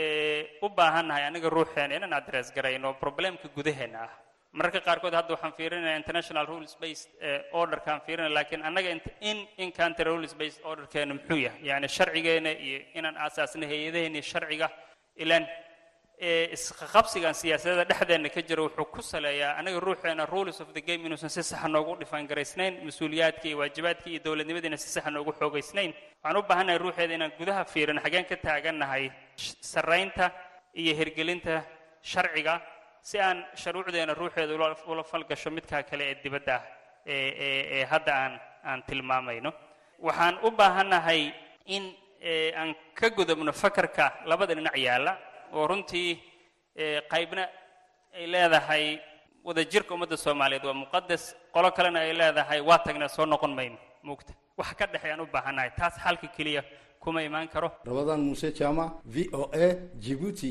u baahannahay aniga ruuxeen inaan address garayno problemka gudaheena ah marka qaarkood hadda waxaan fiirinayaa international rules based order kan fiirinaa laakiin anaga in in country rules based order keena muxuu yahay yani sharcigeena iyo inaan asaasna hay'adaheena sharciga ilaan isqabsigan siyaasadda dhexdeena ka jira wuxuu ku saleeyaa anaga ruuxeena rules of the game inuusan si sax noogu dhifan garaysnayn mas'uuliyaadka iyo waajibaadka iyo dawladnimadina si sax noogu xoogaysnayn waxaan u baahanahay ruuxeeda inaan gudaha fiirin xageen ka taagannahay saraynta iyo hirgelinta sharciga si aan shuruucdeena ruuxeeda ula falgasho midka kale ee dibadda ee ee hadda aan aan tilmaamayno waxaan u baahanahay in aan ka gudubno fakarka labada dhinac yaala oo runtii qaybna ay leedahay wada jirka ummadda Soomaaliyeed waa muqaddas qolo kalena ay leedahay waa tagna soo noqon mayno mugta wax ka dhaxayaan u baahanahay taas halka kaliya kuma iman karo Ramadan Muuse Jama V O A Djibouti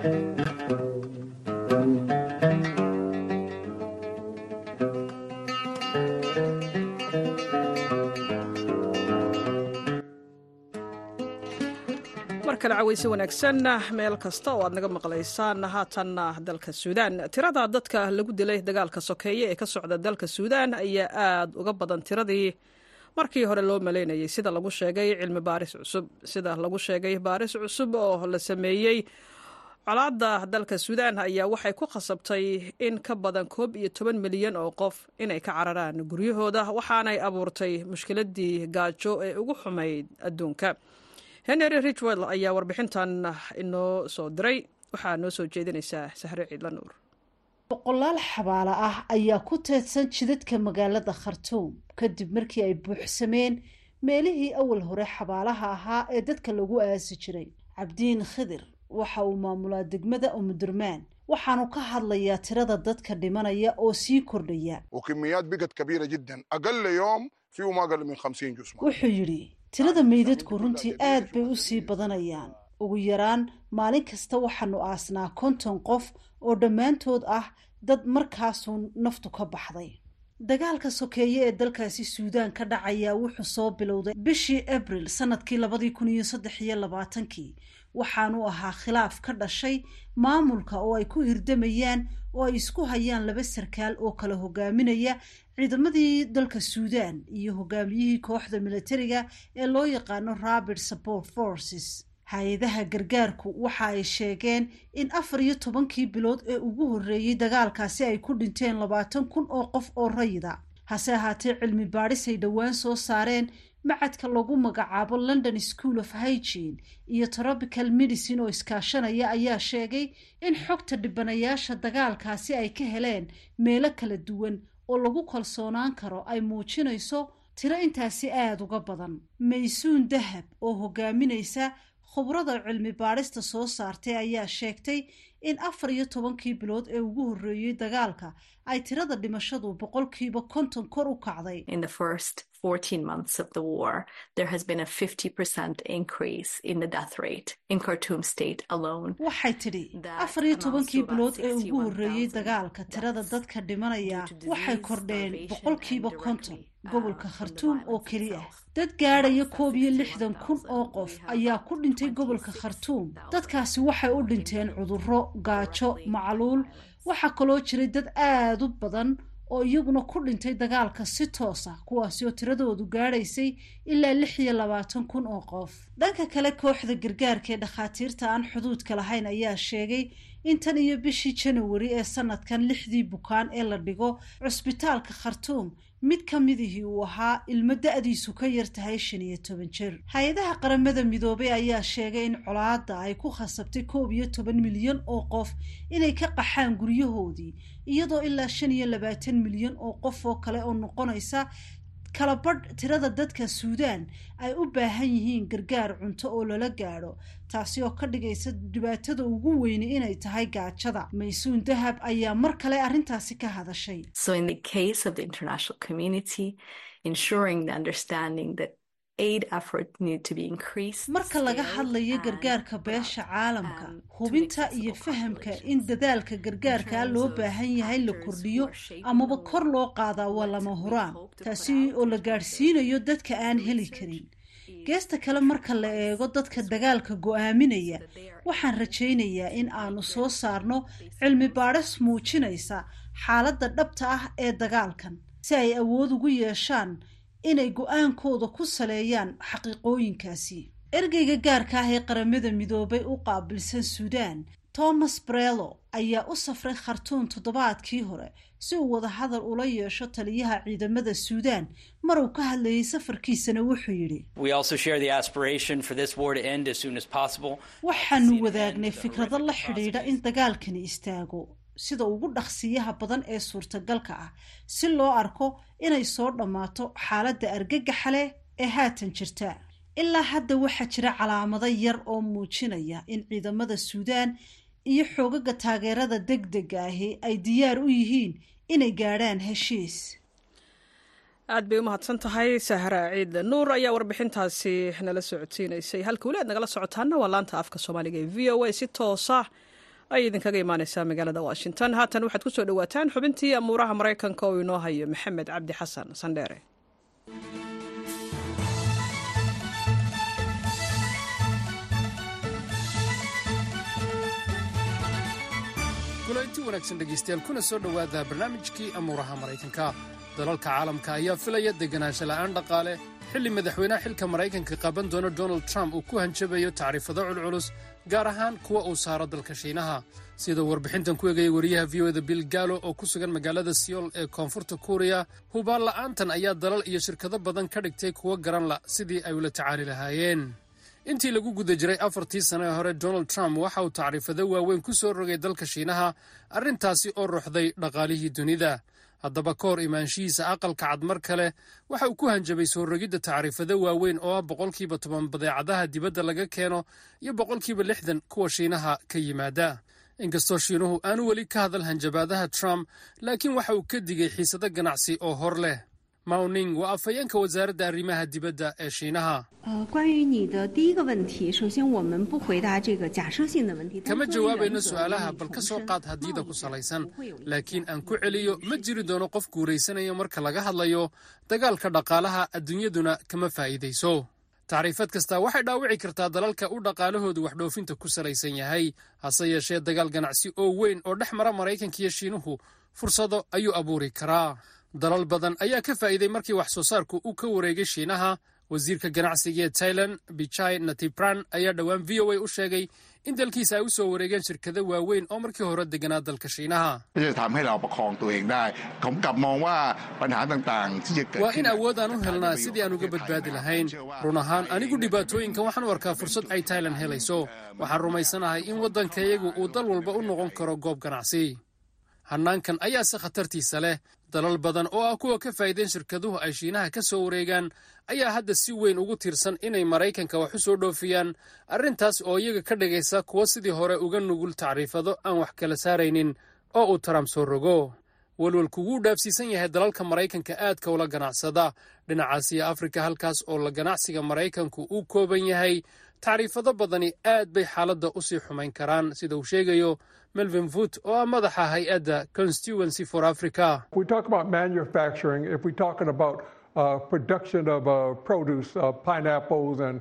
markale cawaysi wanaagsan meel kasta oo aad naga maqlaysaan haatanna dalka Suudaan tirada dadka lagu dilay dagaalka sokeeye ee ka socda dalka Suudaan ayaa aad uga badan tiradii markii hore loo maleynayay sida lagu sheegay cilmi baaris cusub sida lagu sheegay baaris cusub oo la sameeyay colaadda dalka Suudaan ayaa waxay ku khasabtay in ka badan koob iyo toban milyan oo qof inay ka cararaan guryahooda waxaanay abuurtay mushkiladii gaajo ee ugu xumayd adduunka Henry Ridgewell ayaa warbixintan inoo soo diray waxaa noo soo jeedinaysaa Sahre Ciidlan Nuur boqolaal xabaala ah ayaa ku teedsan jidadka magaalada Khartoum kadib markii ay buuxsameen meelihii awal hore xabaalaha ahaa ee dadka lagu aasi jiray Cabdiin Khidir waxa uu maamulaa degmada Umdurmaan waxaanu ka hadlayaa tirada dadka dhimanaya oo sii kordhaya وكميات بقت كبيرة جدا أقل يوم فيه ما أقل من خمسين جثة wuxuu yiri tirada meydadku runtii aad bay u sii badanayaan ugu yaraan maalin kasta waxaanu aasnaa konton qof oo dhammaantood ah dad markaasuu naftu ka baxday dagaalka sokeeye ee dalkaasi Suudaan ka dhacaya wuxuu soo bilowday bishii April sanadkii labada kun iyo saddex iyo labaatan-kii waxaanu ahaa khilaaf ka dhashay maamulka oo ay ku hirdamayaan oo ay isku hayaan laba sarkaal oo kala hogaaminaya ciidamadii dalka Suudaan iyo hogaamiyihii kooxda militariga ee loo yaqaano Rapid Support Forces hay-adaha gargaarku waxa ay sheegeen in afar iyo tobankii bilood ee ugu horreeyey dagaalkaasi ay ku dhinteen labaatan kun oo qof oo rayida hase ahaatee cilmi baadhis ay dhowaan soo saareen macadka lagu magacaabo London School of Hygiene iyo Tropical Medicine oo iskaashanaya ayaa sheegay in xogta dhibanayaasha dagaalkaasi ay ka heleen meelo kala duwan oo lagu kalsoonaan karo ay muujinayso tiro intaasi aad uga badan. Maysuun Dahab oo hogaaminaysa khubrada cilmi baadhista soo saartay ayaa sheegtay in afar iyo tobankii bilood ee ugu horreeyey dagaalka ay tirada dhimashadu boqolkiiba konton kor u kacday. In the first fourteen months of the war, there has been a fifty percent increase in the death rate in Khartoum state alone. Waxay tidhi afar iyo tobankii bilood ee ugu horreeyey dagaalka tirada dadka dhimanaya waxay kordheen boqolkiiba konton gobolka Khartoum oo keliya. Dad gaadhaya koob iyo lixdan kun oo qof ayaa ku dhintay gobolka Khartoum. Dadkaasi waxay u dhinteen cudurro, gaajo, macluul. Waxaa kaloo jiray dad aad u badan oo iyaguna ku dhintay dagaalka si toos ah kuwaasi oo tiradoodu gaadhaysay ilaa lix iyo labaatan kun oo qof. Dhanka kale kooxda gargaarka ee dhakhaatiirta aan xuduudka lahayn ayaa sheegay in tan iyo bishii January ee sanadkan lixdii bukaan ee la dhigo cusbitaalka Khartoum mid ka midihii uu ahaa ilmo da'diisu ka yar tahay shan iyo toban jir. hay-adaha qaramada midoobay ayaa sheegay in colaadda ay ku khasabtay koob iyo toban milyan oo qof inay ka qaxaan guryahoodii iyadoo ilaa shan iyo labaatan milyan oo qof oo kale oo noqonaysa kala badh tirada dadka Suudaan ay u baahan yihiin gargaar cunto oo lala gaadho taasi oo ka dhigaysa dhibaatada ugu weyn inay tahay gaajada. Maysuun Dahab ayaa mar kale arrintaasi ka hadashay. So in the case of the international community, ensuring the understanding that aid effort need to be increased. Marka laga hadlayo gargaarka beesha caalamka, hubinta iyo fahamka in dadaalka gargaarka loo baahan yahay la kordhiyo amaba kor loo qaadaa waa lama huraan, taasi oo la gaarsiinayo dadka aan heli karin. geesta kale marka la eego dadka dagaalka go'aaminaya waxaan rajaynayaa in aanu soo saarno cilmi baadhis muujinaysa xaaladda dhabta ah ee dagaalkan si ay awood ugu yeeshaan inay go'aankooda ku saleeyaan xaqiiqooyinkaasi. ergeyga gaarka ah ee qaramada midoobay u qaabilsan Suudaan Thomas Brelo ayaa u safray Khartoum toddobaadkii hore si uu wada hadal ula yeesho taliyaha ciidamada Suudaan mar uu ka hadlayay safarkiisana wuxuu yidhi We also share the aspiration for this war to end as soon as possible. waxaanu wadaagnay fikrado la xidhiidha in dagaalkani istaago sida ugu dhaqsiyaha badan ee suurtagalka ah si loo arko inay soo dhammaato xaaladda argagaxa leh ee haatan jirta. ilaa hadda waxaa jira calaamado yar oo muujinaya in ciidamada Suudaan iyo xoogaga taageerada degdega ahi ay diyaar u yihiin inay gaadhaan heshiis. aad bay u mahadsan tahay Sahra Ciid Nuur ayaa warbixintaasi nala socodsiinaysay. halka walaad nagala socotaana waa laanta afka Soomaaliga ee V O A si toos ah ay idinkaga imaanaysaa magaalada Washington. haatan waxaad ku soo dhawaataan xubintii amuuraha Mareykanka oo inoo hayo Maxamed Cabdi Xasan Sandheere. kulanti wanaagsan dhegaystayaal kuna soo dhowaada barnaamijkii amuuraha Mareykanka. dalalka caalamka ayaa filaya deganaansho la'aan dhaqaale xilli madaxweynaha xilka Mareykanka qaban doono Donald Trump uu ku hanjabayo tacriifado culculus gaar ahaan kuwa uu saaro dalka Shiinaha. sida warbixintan ku eegaya wariyaha V O A da Bill Gallo oo ku sugan magaalada Seoul ee koonfurta Korea, hubaan la'aantan ayaa dalal iyo shirkado badan ka dhigtay kuwa garan la sidii ay ula tacaali lahaayeen. intii lagu guda jiray afartii sano ee hore Donald Trump waxa uu tacriifado waaweyn ku soo rogay dalka Shiinaha, arrintaasi oo ruuxday dhaqaalihii dunida. haddaba koor imaanshihiisa aqalka cad mar kale waxa uu ku hanjabay soo rogidda tacriifado waaweyn oo ah boqolkiiba toban badeecadaha dibadda laga keeno iyo boqolkiiba lixdan kuwa Shiinaha ka yimaada. inkastoo Shiinuhu aanu weli ka hadal hanjabaadaha Trump, laakiin waxa uu ka digay xiisado ganacsi oo hor leh. Mao Ning waa afhayeenka wasaaradda arrimaha dibadda ee Shiinaha. kama jawaabayno su'aalaha bal ka soo qaad haddiida ku salaysan, laakiin aan ku celiyo ma jiri doono qof guuraysanaya marka laga hadlayo dagaalka dhaqaalaha adduunyaduna kama faa'iidayso. tacriifad kasta waxay dhaawici kartaa dalalka u dhaqaalahoodu wax dhoofinta ku salaysan yahay. hase yeeshee dagaal ganacsi oo weyn oo dhex mara Maraykanka iyo Shiinuhu fursado ayuu abuuri karaa. dalal badan ayaa ka faa'iiday markii wax soo saarku uu ka wareegay Shiinaha, wasiirka ganacsiga ee Thailand Bichai Natipran ayaa dhowaan V O A u sheegay in dalkiisa ay u soo wareegeen shirkado waaweyn oo markii hore deganaa dalka Shiinaha. Waa in awood aan u helnaa sidii aan uga badbaadi lahayn. Run ahaan anigu dhibaatooyinkan waxaan u arkaa fursad ay Thailand helayso. Waxaan rumaysanahay in waddankayagu uu dal walba u noqon karo goob ganacsi. Hannaankan ayaa si khatartiisa leh. Dalal badan oo ah kuwa ka faa'iideen shirkaduhu ay Shiinaha ka soo wareegaan ayaa hadda si weyn ugu tiirsan inay Maraykanka wax u soo dhoofiyaan, arrintaas oo iyaga ka dhigaysa kuwa sidii hore uga nugul tacriifado aan wax kala saaraynin oo uu Trump soo rogo. Walwalku wuu dhaafsiisan yahay dalalka Maraykanka aadka ula ganacsada dhinacaas iyo Afrika, halkaas oo la ganacsiga Maraykanku uu kooban yahay. tacriifado badani aad bay xaaladda u sii xumayn karaan, sida uu sheegayo Melvin Voot oo ah madaxa hay-adda Constituency for Africa. We talk about manufacturing, if we're talking about uh, production of uh, produce, uh, pineapples and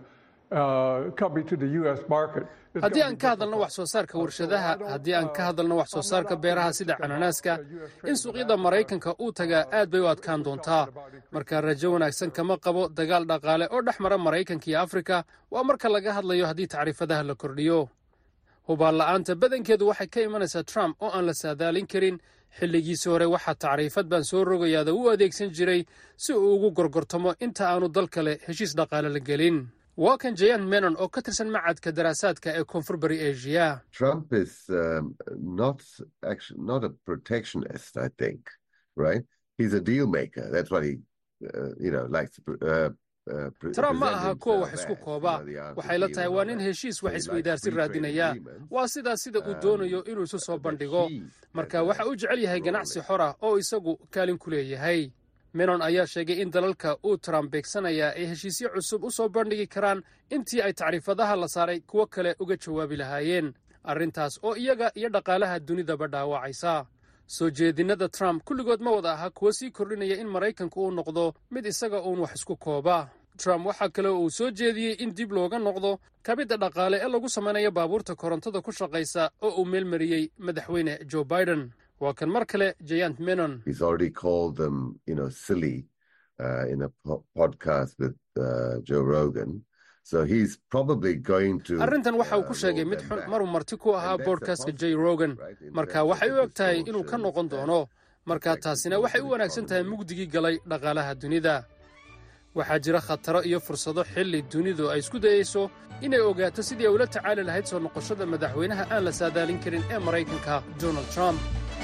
uh, coming to the U S market. haddii aan ka hadalno wax soo saarka warshadaha, haddii aan ka hadalno wax soo saarka beeraha sida cananaaska, in suuqyada Maraykanka uu tagaa aad bay u adkaan doontaa. Marka rajo wanaagsan kama qabo dagaal dhaqaale oo dhex mara Maraykanka iyo Afrika, waa marka laga hadlayo haddii tacriifadaha la kordhiyo. Hubaan la'aanta badankeedu waxay ka imanaysaa Trump oo aan la saadaalin karin. Xilligiisii hore waxaa tacriifad baan soo rogayaada u adeegsan jiray si uu ugu gorgortamo inta aanu dal kale heshiis dhaqaale la gelin. waa kan Jayan Menon oo ka tirsan macadka daraasaadka ee Koonfur Bari Asia. Trump is um, not actually not a protectionist, I think, right? He's a deal maker. That's what he, uh, you know, likes to uh, Trump ma aha kuwa wax isku kooba. Waxay la tahay waa nin heshiis wax isweydaarsi raadinaya. Waa sidaas sida uu doonayo inuu isu soo bandhigo. Marka waxa uu jecel yahay ganacsi xor ah oo isagu kaalin ku leeyahay. Menon ayaa sheegay in dalalka uu Trump beegsanaya ay heshiisyo cusub u soo bandhigi karaan intii ay tacriifadaha la saaray kuwa kale uga jawaabi lahaayeen, arrintaas oo iyaga iyo dhaqaalaha dunidaba dhaawacaysa. Soo jeedinada Trump kulligood ma wada aha kuwa sii kordhinaya in Maraykanku uu noqdo mid isaga uun wax isku kooba. Trump waxaa kale oo uu soo jeediyey in dib looga noqdo kabidda dhaqaale ee lagu samaynayo baabuurta korontada ku shaqaysa oo uu meelmariyey madaxweyne Joe Biden. waa kan mar kale Jayan Menon. He's already called them, you know, silly uh, in a po- podcast with uh, Joe Rogan. So he's probably going to arrintan waxa uu ku sheegay mid xun maruu marti ku ahaa podcastka Joe Rogan. Marka waxay u eg tahay inuu ka noqon doono. Marka taasina waxay u wanaagsan tahay mugdigii galay dhaqaalaha dunida. waxaa jira khataro iyo fursado xilli dunidu ay isku dayayso inay ogaato sidii ay ula tacaali lahayd soo noqoshada madaxweynaha aan la saadaalin karin ee Maraykanka Donald Trump.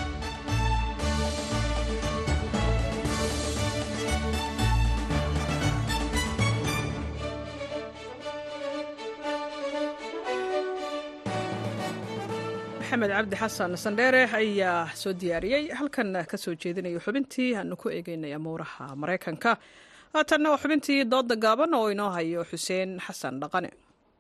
maxamed cabdi xasan sandheere ayaa soo diyaariyey halkan ka soo jeedinaya xubintii aanu ku eegeynay amuuraha Maraykanka. haatanna waa xubintii dooda gaaban oo inoo hayo Xuseen Xasan Dhaqane.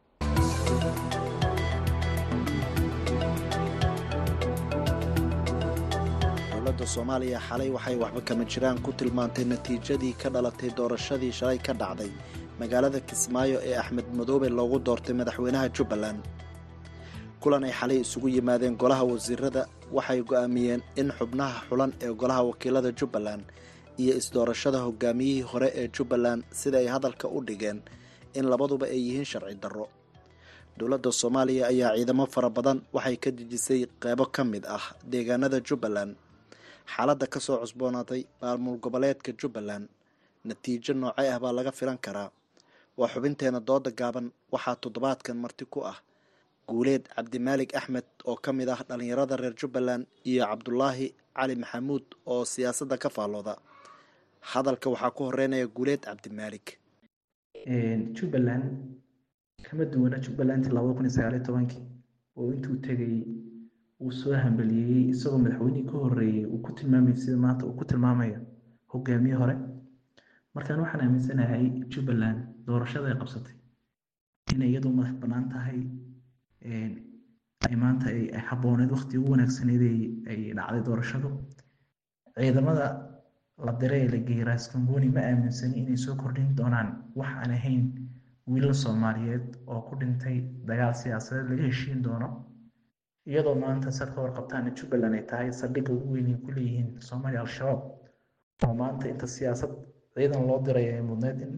dowladda Soomaaliya xalay waxay waxba kama jiraan ku tilmaantay natiijadii ka dhalatay doorashadii shalay ka dhacday magaalada Kismaayo ee Axmed Madoobe loogu doortay madaxweynaha Jubbaland. kulan ay xalay isugu yimaadeen golaha wasiirada waxay go'aamiyeen in xubnaha xulan ee golaha wakiilada Jubbaland iyo isdoorashada hogaamiyihii hore ee Jubbaland sida ay hadalka u dhigeen in labaduba ay yihiin sharci darro. dowladda Soomaaliya ayaa ciidamo fara badan waxay ka dejisay qaybo ka mid ah deegaanada Jubbaland. xaaladda ka soo cusboonaatay maamul goboleedka Jubbaland natiijo noocay ah baa laga filan karaa. waa xubinteena dooda gaaban waxaa toddobaadkan marti ku ah guuleed cabdimaalig axmed oo ka mid ah dhalinyarada reer Jubbaland iyo Cabdulaahi cali maxamuud oo siyaasadda ka faallooda. hadalka waxaa ku horeynaya guuleed cabdimaalig. Jubbaland kama duwana Jubbaland laba kun iyo sagaal iyo tobankii oo intuu tegay uu soo hambaliyey isagoo madaxweynihii ka horeeyay uu ku tilmaamay sida maanta uu ku tilmaamayo hogaamiye hore. markaan waxaan aaminsanahay Jubbaland doorashada ay qabsatay inay iyadu madax bannaan tahay, ay maanta ay habooneed waqti ugu wanaagsaneed ay dhacday doorashadu. ciidamada la diray ee la geeyay Ras Kamboni ma aaminsani inay soo kordhin doonaan wax aan ahayn wiilal Soomaaliyeed oo ku dhintay dagaal siyaasadeed laga heshiin doono, iyadoo maanta sad ka warqabtaan Jubbaland ay tahay saldhigga ugu weyn ay ku leeyihiin Soomaaliya Al-Shabaab oo maanta inta siyaasad ciidan loo diray ay mudneed in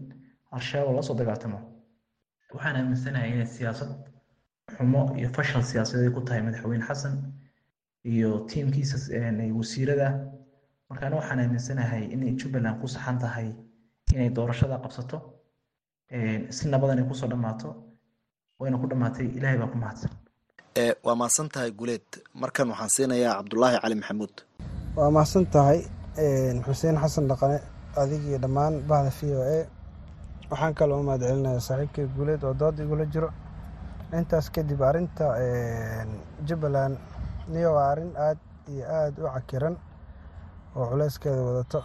al-shabaab lasoo dagaaltamo waxaan aaminsanahay inay siyaasad xumo iyo fashal siyaasadeed ku tahay madaxweyne xasan iyo tiimkiisa wasiirada markaana waxaan aaminsanahay inay jubbaland ku saxan tahay inay doorashada qabsato si nabadan ay kusoo dhammaato wayna ku dhammaatay ilaahay baa ku mahadsan waa mahadsan tahay guleed markan waxaan siinayaa cabdulaahi cali maxamuud waa mahadsan tahay xuseen xasan dhaqane adig iyo dhammaan bahda v o a waxaan kaloo u mahad celinayaa saaxiibkay guuleed oo dood igula jiro intaas kadib arrinta jubbaland niyo waa arrin aad iyo aad u cakiran oo culeyskeeda wadato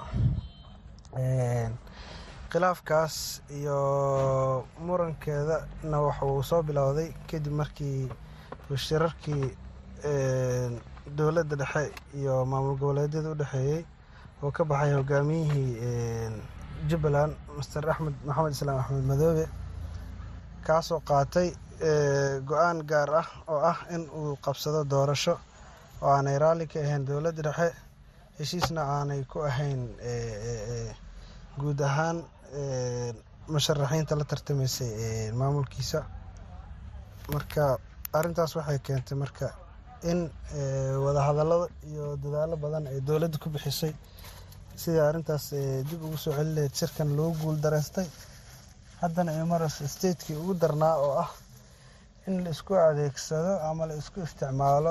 khilaafkaas iyo murankeedana waxa uu soo bilowday kadib markii shirarkii dowladda dhexe iyo maamul goboleedyada u dhexeeyey oo ka baxay hogaamiyihii jubbaland master axmed maxamed islaam axmed madoobe kaasoo qaatay go-aan gaar ah oo ah in uu qabsado doorasho oo aanay raalli ka ahayn dowladda dhexe heshiisna aanay ku ahayn guud ahaan musharaxiinta la tartamaysay maamulkiisa marka arrintaas waxay keentay marka in wadahadallada iyo dadaallo badan ay dowladda ku bixisay sidai arrintaas dib ugu soo celi lahayd shirkan loo guul dareystay haddana ay maras statekii ugu darnaa oo ah in la isku adeegsado ama la isku isticmaalo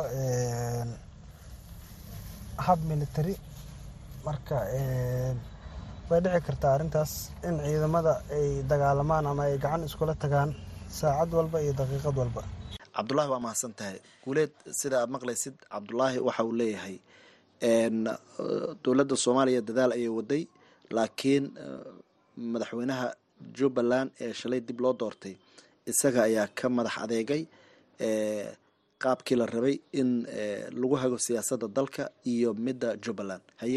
hab military marka way dhici kartaa arrintaas in ciidamada ay dagaalamaan ama ay gacan iskula tagaan saacad walba iyo daqiiqad walba cabdulaahi waa mahadsan tahay guuleed sida aad maqlaysid cabdulaahi waxa uu leeyahay dowladda soomaaliya dadaal ayay waday laakiin madaxweynaha jubbaland ee shalay dib loo doortay isaga ayaa ka madax adeegay qaabkii la rabay in lagu hago siyaasadda dalka iyo midda jubbaland haye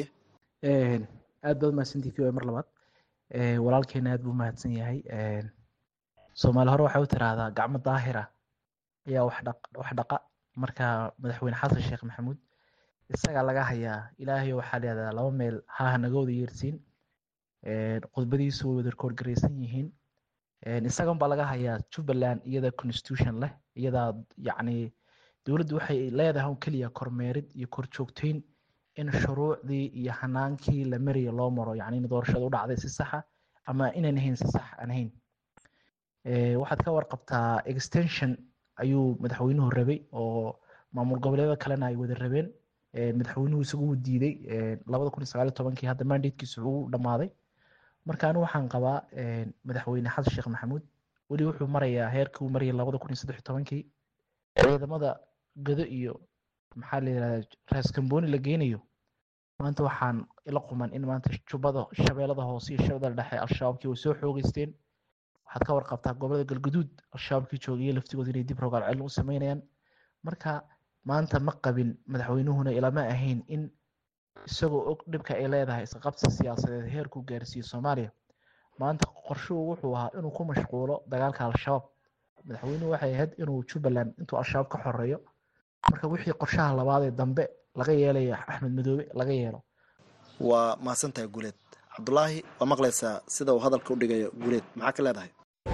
aad baad mahadsantii v o mar labaad walaalkeena aad buu mahadsan yahay soomaali hore waxay u tiraahdaa gacmo daahira ayaa wax dhaqa marka madaxweyne xasan sheekh maxamuud isagaa laga hayaa ilaahay waxaa leedaha laba meel haaha naga wada yeersiin khudbadiisu way wada rekoorgaraysan yihiin isagan baa laga hayaa jubbaland iyada constitution leh iyadaa yacni dowladdu waxay leedahay un keliya kormeerid iyo korjoogteyn in shuruucdii iyo hanaankii la mariya loo maro yacni in doorashada u dhacday si saxa ama inaan ahayn si sax aan ahayn waxaad ka warqabtaa extension ayuu madaxweynuhu rabay oo maamul goboleeda kalena ay wada rabeen madaxweynuhu isagu diiday labada kun iyo sagaal iyo tobankii hadda mandatekiisu uu dhammaaday marka anigu waxaan qabaa madaxweyne xasan sheekh maxamuud weli wuxuu marayaa heerkii uu marayay labada kun iyo saddex iyo tobankii ciidamada gado iyo maxaa la yidhahdaa raas kambooni la geynayo maanta waxaan ila quman in maanta jubbada shabeellada hoose iyo shabeellada dhexe al-shabaabkii way soo xoogeysteen waxaad ka warqabtaa gobolada galguduud al-shabaabkii joogaya laftigooda inay dib rogaal celin u sameynayaan marka maanta ma qabin madaxweynuhuna ilama ahayn in isagoo og dhibka ay leedahay isqabsi siyaasadeed heerkuu gaarsiiyo soomaaliya maanta qorshuhu wuxuu ahaa inuu ku mashquulo dagaalka al-shabaab madaxweynuhu waxay ahayd inuu jubbaland intuu al-shabaab ka xoreeyo marka wixii qorshaha labaadee dambe laga yeelayo axmed madoobe laga yeelo waa mahadsan tahay guuleed cabdulaahi waa maqlaysaa sida uu hadalka u dhigayo guuleed maxaa ka leedahay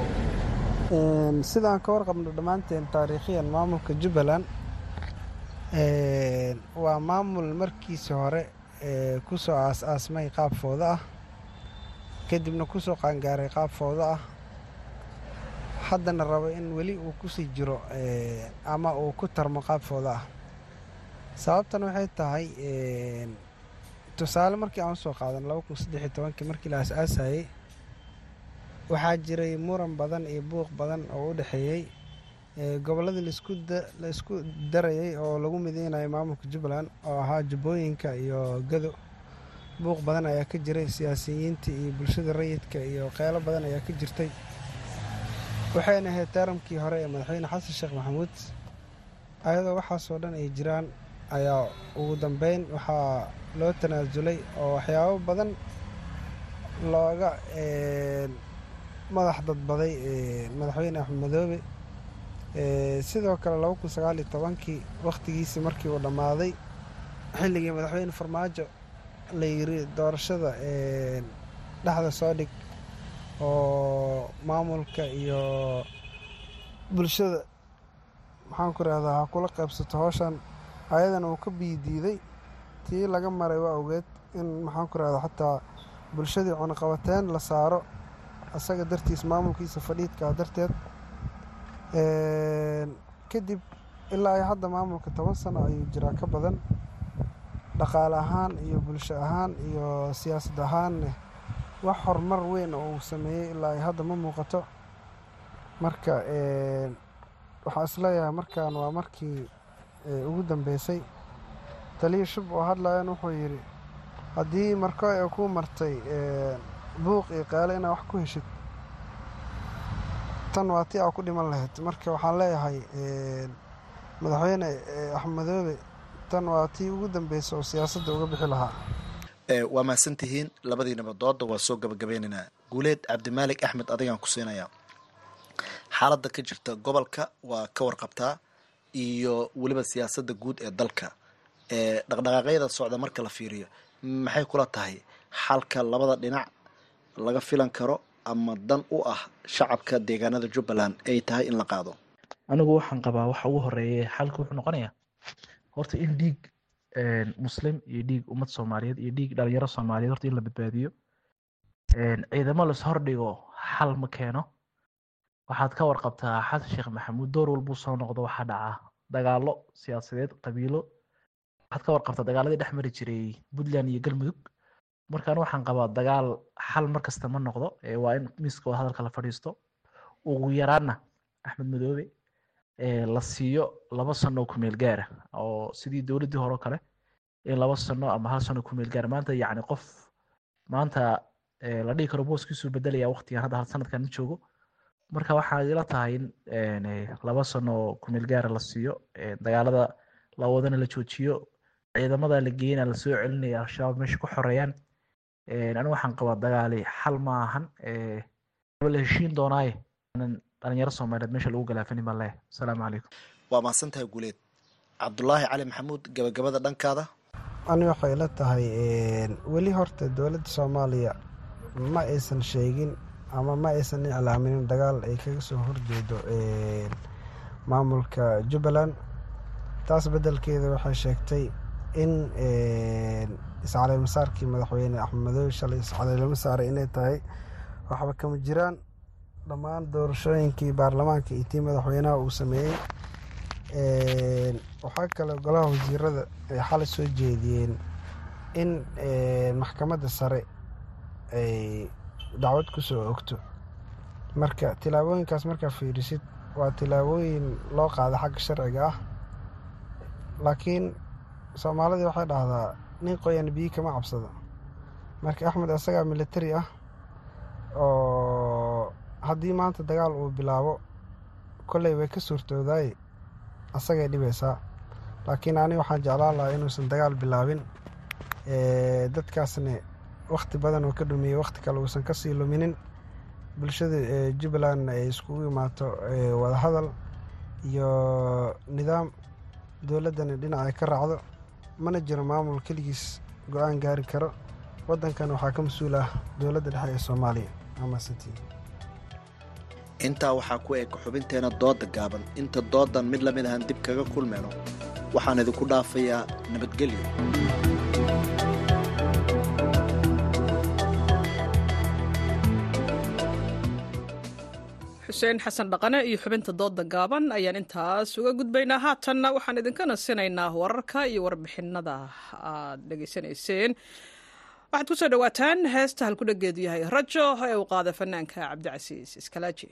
sidaan ka warqabno dhammaanteen taariikhiyan maamulka jubbaland waa maamul markiisi hore kusoo aas-aasmay qaab foodo ah kadibna kusoo qaangaaray qaab foodo ah haddana rabo in weli uu kusii jiro ama uu ku tarmo qaab foodo ah sababtan waxay tahay tusaale markii aan usoo qaadan laba kun saddex iyo tobankii markii la aas-aasayey waxaa jiray muran badan iyo buuq badan oo u dhexeeyey gobolladii la isku darayay oo lagu mideynayo maamulka jubbaland oo ahaa jubbooyinka iyo gado buuq badan ayaa ka jiray siyaasiyiintii iyo bulshada rayidka iyo qeylo badan ayaa ka jirtay waxayna ahayd taaramkii hore ee madaxweyne xasan sheekh maxamuud ayadoo waxaasoo dhan ay jiraan ayaa ugu dambeyn waxaa loo tanaasulay oo waxyaabo badan looga madax dadbaday madaxweyne axmed madoobe sidoo kale laba kun sagaal iyo tobankii wakhtigiisii markii uu dhammaaday xilligii madaxweyne farmaajo la yiri doorashada dhexda soo dhig oo maamulka iyo bulshada maxaan ku rahdaa ha kula qaybsato howshan ayadana uu ka biidiiday tii laga maray waa ogeed in maxaan ku rahdaa xataa bulshadii cunaqabateen la saaro asaga dartiis maamulkiisa fadhiidkaa darteed kadib ilaa ay hadda maamulka toban sano ayuu jiraa ka badan dhaqaale ahaan iyo bulsho ahaan iyo siyaasad ahaanne wax horumar weyn oo uu sameeyey ilaa ay hadda ma muuqato marka waxaan isleeyahay markaan waa markii ugu dambeysay taliya shub oo hadlayan wuxuu yidhi haddii marko ay ku martay buuq iyo qaale inaad wax ku heshid tan waa tii aa ku dhiman lahayd marka waxaan leeyahay madaxweyne axmed madoobe tan waa tii ugu dambeysay oo siyaasadda uga bixi lahaa waa mahadsantihiin labadiinaba dooda waa soo gabagabeynaynaa guuleed cabdimaalik axmed adigaan ku siinayaa xaaladda ka jirta gobolka waa ka warqabtaa iyo weliba siyaasadda guud ee dalka dhaqdhaqaaqyada socda marka la fiiriyo maxay kula tahay xalka labada dhinac laga filan karo ama dan u ah shacabka deegaanada jubbaland ay tahay in la qaado anigu waxaan qabaa waxa ugu horeeya xalka wuxuu noqonayaa horta in dhiig muslim iyo dhiig ummad soomaaliyeed iyo dhiig dhalinyaro soomaaliyeed horta in la badbaadiyo ciidamo las hordhigo xal ma keeno waxaad ka warqabtaa xasan sheekh maxamuud door walbuu soo noqdo waxaa dhaca dagaalo siyaasadeed qabiilo waxaad ka warqabtaa dagaaladii dhex mari jiray puntland iyo galmudug markaan waxaan qabaa dagaal xal markasta ma noqdo waa in miiska wada hadalka la fadhiisto ugu yaraana axmed madoobe la siiyo laba sano oo kumeel gaara oo sidii dowladdii hore kale in laba sano ama hal sano kumeel gaara maanta yacni qof maanta la dhihi karo booskiisuu bedelaya waqtigan hadda hal sanadkan ma joogo marka waxaa ila tahay in laba sano oo kumeel gaara la siiyo dagaalada la wadana la joojiyo ciidamada la geeyana la soo celinaya al-shabaab meesha ku xoreeyaan anigu waxaan qabaa dagaali xal ma ahan la heshiin doonaaye dhalinyaro soomaaliyeed meesha lagu galaafanin baan leeyahay asalaamu calaykum waa mahadsantahay guuleed cabdulaahi cali maxamuud gabagabada dhankaada ani waxay ila tahay weli horta dowladda soomaaliya ma aysan sheegin ama ma aysan iclaaminin dagaal ay kaga soo horjeedo maamulka jubbaland taas beddelkeeda waxay sheegtay in iscaleyma saarkii madaxweyne axmed madoobe shalay iscaleylama saaray inay tahay waxba kama jiraan dhammaan doorashooyinkii baarlamaanka iyo tii madaxweynaha uu sameeyey waxaa kale golaha wasiirada ay xalay soo jeediyeen in maxkamadda sare ay dacwad ku soo ogto marka tilaabooyinkaas markaa fiirisid waa tilaabooyin loo qaada xagga sharciga ah laakiin soomaalidii waxay dhahdaa nin qoyan biyi kama cabsado marka axmed asagaa militari ah oo haddii maanta dagaal uu bilaabo kolley way ka suurtoodaay asagay dhibaysaa laakiin ani waxaan jeclaan lahaa inuusan dagaal bilaabin dadkaasna wakhti badan oo ka dhumiyey wakhti kale uusan ka sii luminin bulshada jubbalandna ay iskugu imaato wadahadal iyo nidaam dowladdana dhinac ay ka raacdo mana jiro maamul keligiis go-aan gaari karo waddankan waxaa ka mas-uul ah dowladda dhexe ee soomaaliya amasati intaa waxaa ku eg xubinteena dooda gaaban inta doodan mid lamid ahaan dib kaga kulmayno waxaan idinku dhaafayaa nabadgelyo xuseen xasan dhaqane iyo xubinta dooda gaaban ayaan intaas uga gudbaynaa haatanna waxaan idinka nasinaynaa wararka iyo warbixinada aad dhegaysanayseen waxaad ku soo dhowaataan heesta halku dhageedu yahay rajo ee uu qaada fanaanka cabdicasiis iskalaaji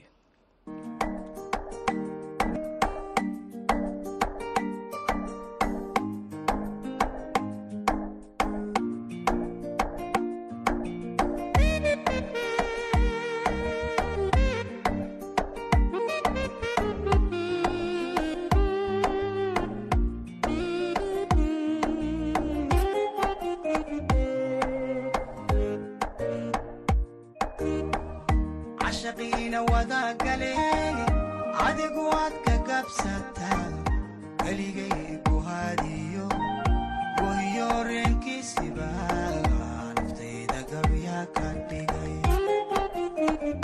adigu waad ka gabsataa keligay ku hadiyo wahiyo reenkiisiba naftayda gabya ka dhigay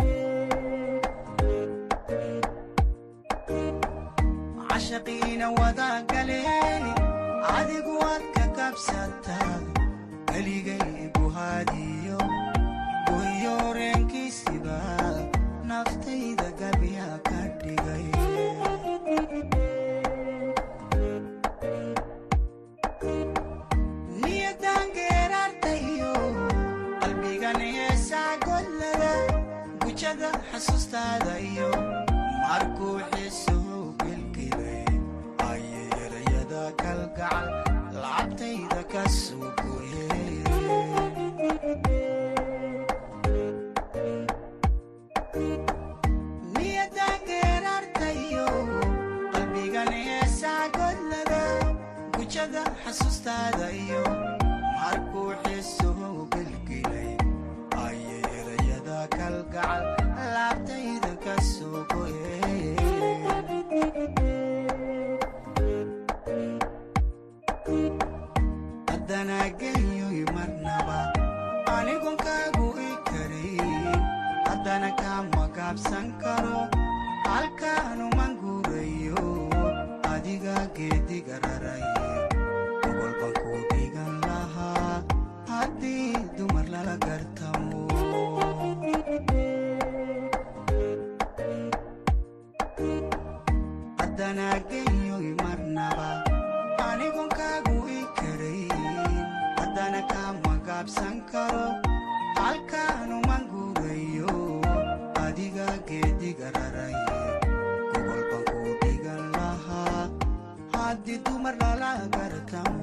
cashaqiina wada galeen adigu waad ka kabsataa keligay buhaadiyo goyoreenkiisiba naftayda gabya ka dhigay niyadan geerartayo qalbigan heesaa gollada gujada xasuustaada iyo markuu xiisuhu gelgelay ayay erayada kalgacal lacabtayda ka soo gooyeen niyadan geerartayo qalbigan heesaa gollada gujada xasuustaada iyo markuu xiisuhu gelgelay ayay erayada kalgacal lacabtayda ka soo gooyeen haddana geeyoy marnaba anigon kaagu i karin haddana kama gaabsan karo halkaanuman guurayo adiga geediga raray gobolban ku dhigan lahaa haddii dumar lala gartamo haddana geeyoy marnaba anigon kaagu i karin haddana kama gaabsan karo halkaanuman guurayo adiga geediga raray gobolban ku dhigan lahaa haddii dumar lala gartamo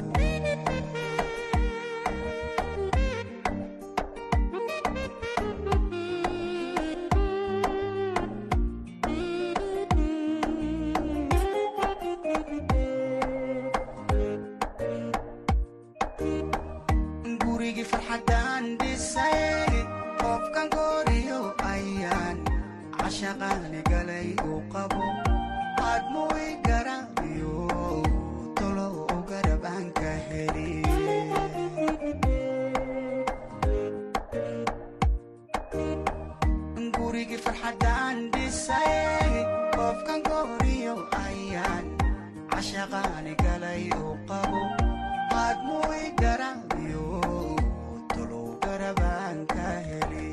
gurigii farxaddaan dhisay qofkan gooriyo ayaan cashaqaani galay uu qabo admuu i garaabiyo tolo u garabaan ka heli gurigii farxaddaan dhisay qofkan gooriyo ayaan cashaqaani galay uu qabo admuu i garaabiyo tolo u garabaan ka heli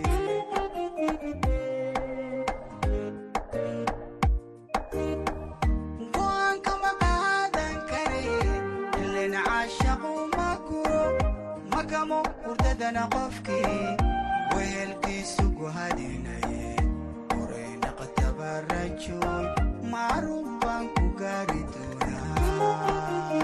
go'aan kama qaadan kare ileen caashaqu ma guro magamo hurdadana qofkii wehelkiisu guhadinaye horayna qatabarajoy macruuf baan ku gaari doonaa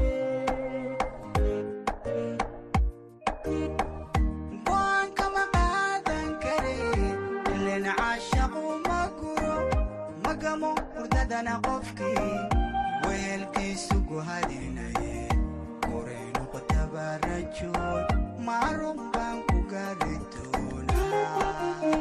go'aan kama qaadan kare ileen caashaqu ma guro magamo hurdadana qofkii wehelkiisu guhadinaye horaynu qatabarajoy macruuf baan ku gaari doonaa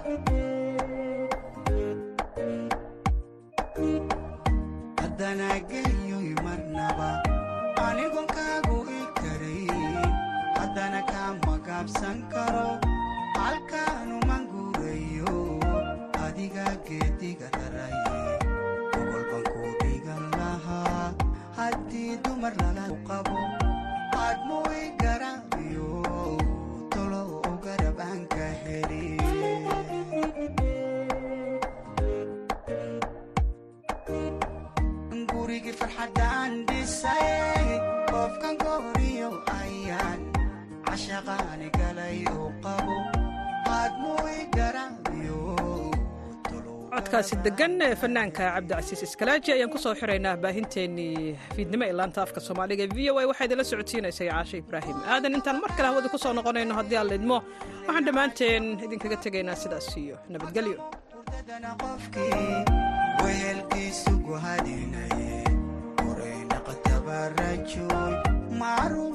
haddana geeyoy marnaba anigon kaagu i karin haddana kama gaabsan karo halkaanuman guurayo adiga geediga raray gobolban ku dhigan lahaa haddii dumar lala qabo admuu i garaabiyo tolo u garabaan ka heli gurigii farxaddaan dhisay qofkan gooriyo ayaan cashaqaani galay uu qabo admuu i garaabiyo codkaasi degan ee fanaanka cabdicasiis iskalaaji ayaan ku soo xiraynaa baahinteennii fiidnimo ee laanta afka soomaaliga v o a waxaa idinla socodsiinaysay caashe ibraahim aadan intaan mar kale hawada ku soo noqonayno haddii aan laidmo waxaan dhammaanteen idinkaga tegaynaa sidaas iyo nabadgelyo wehelkiisu guhadinaye horayna qatabarajoy macruuf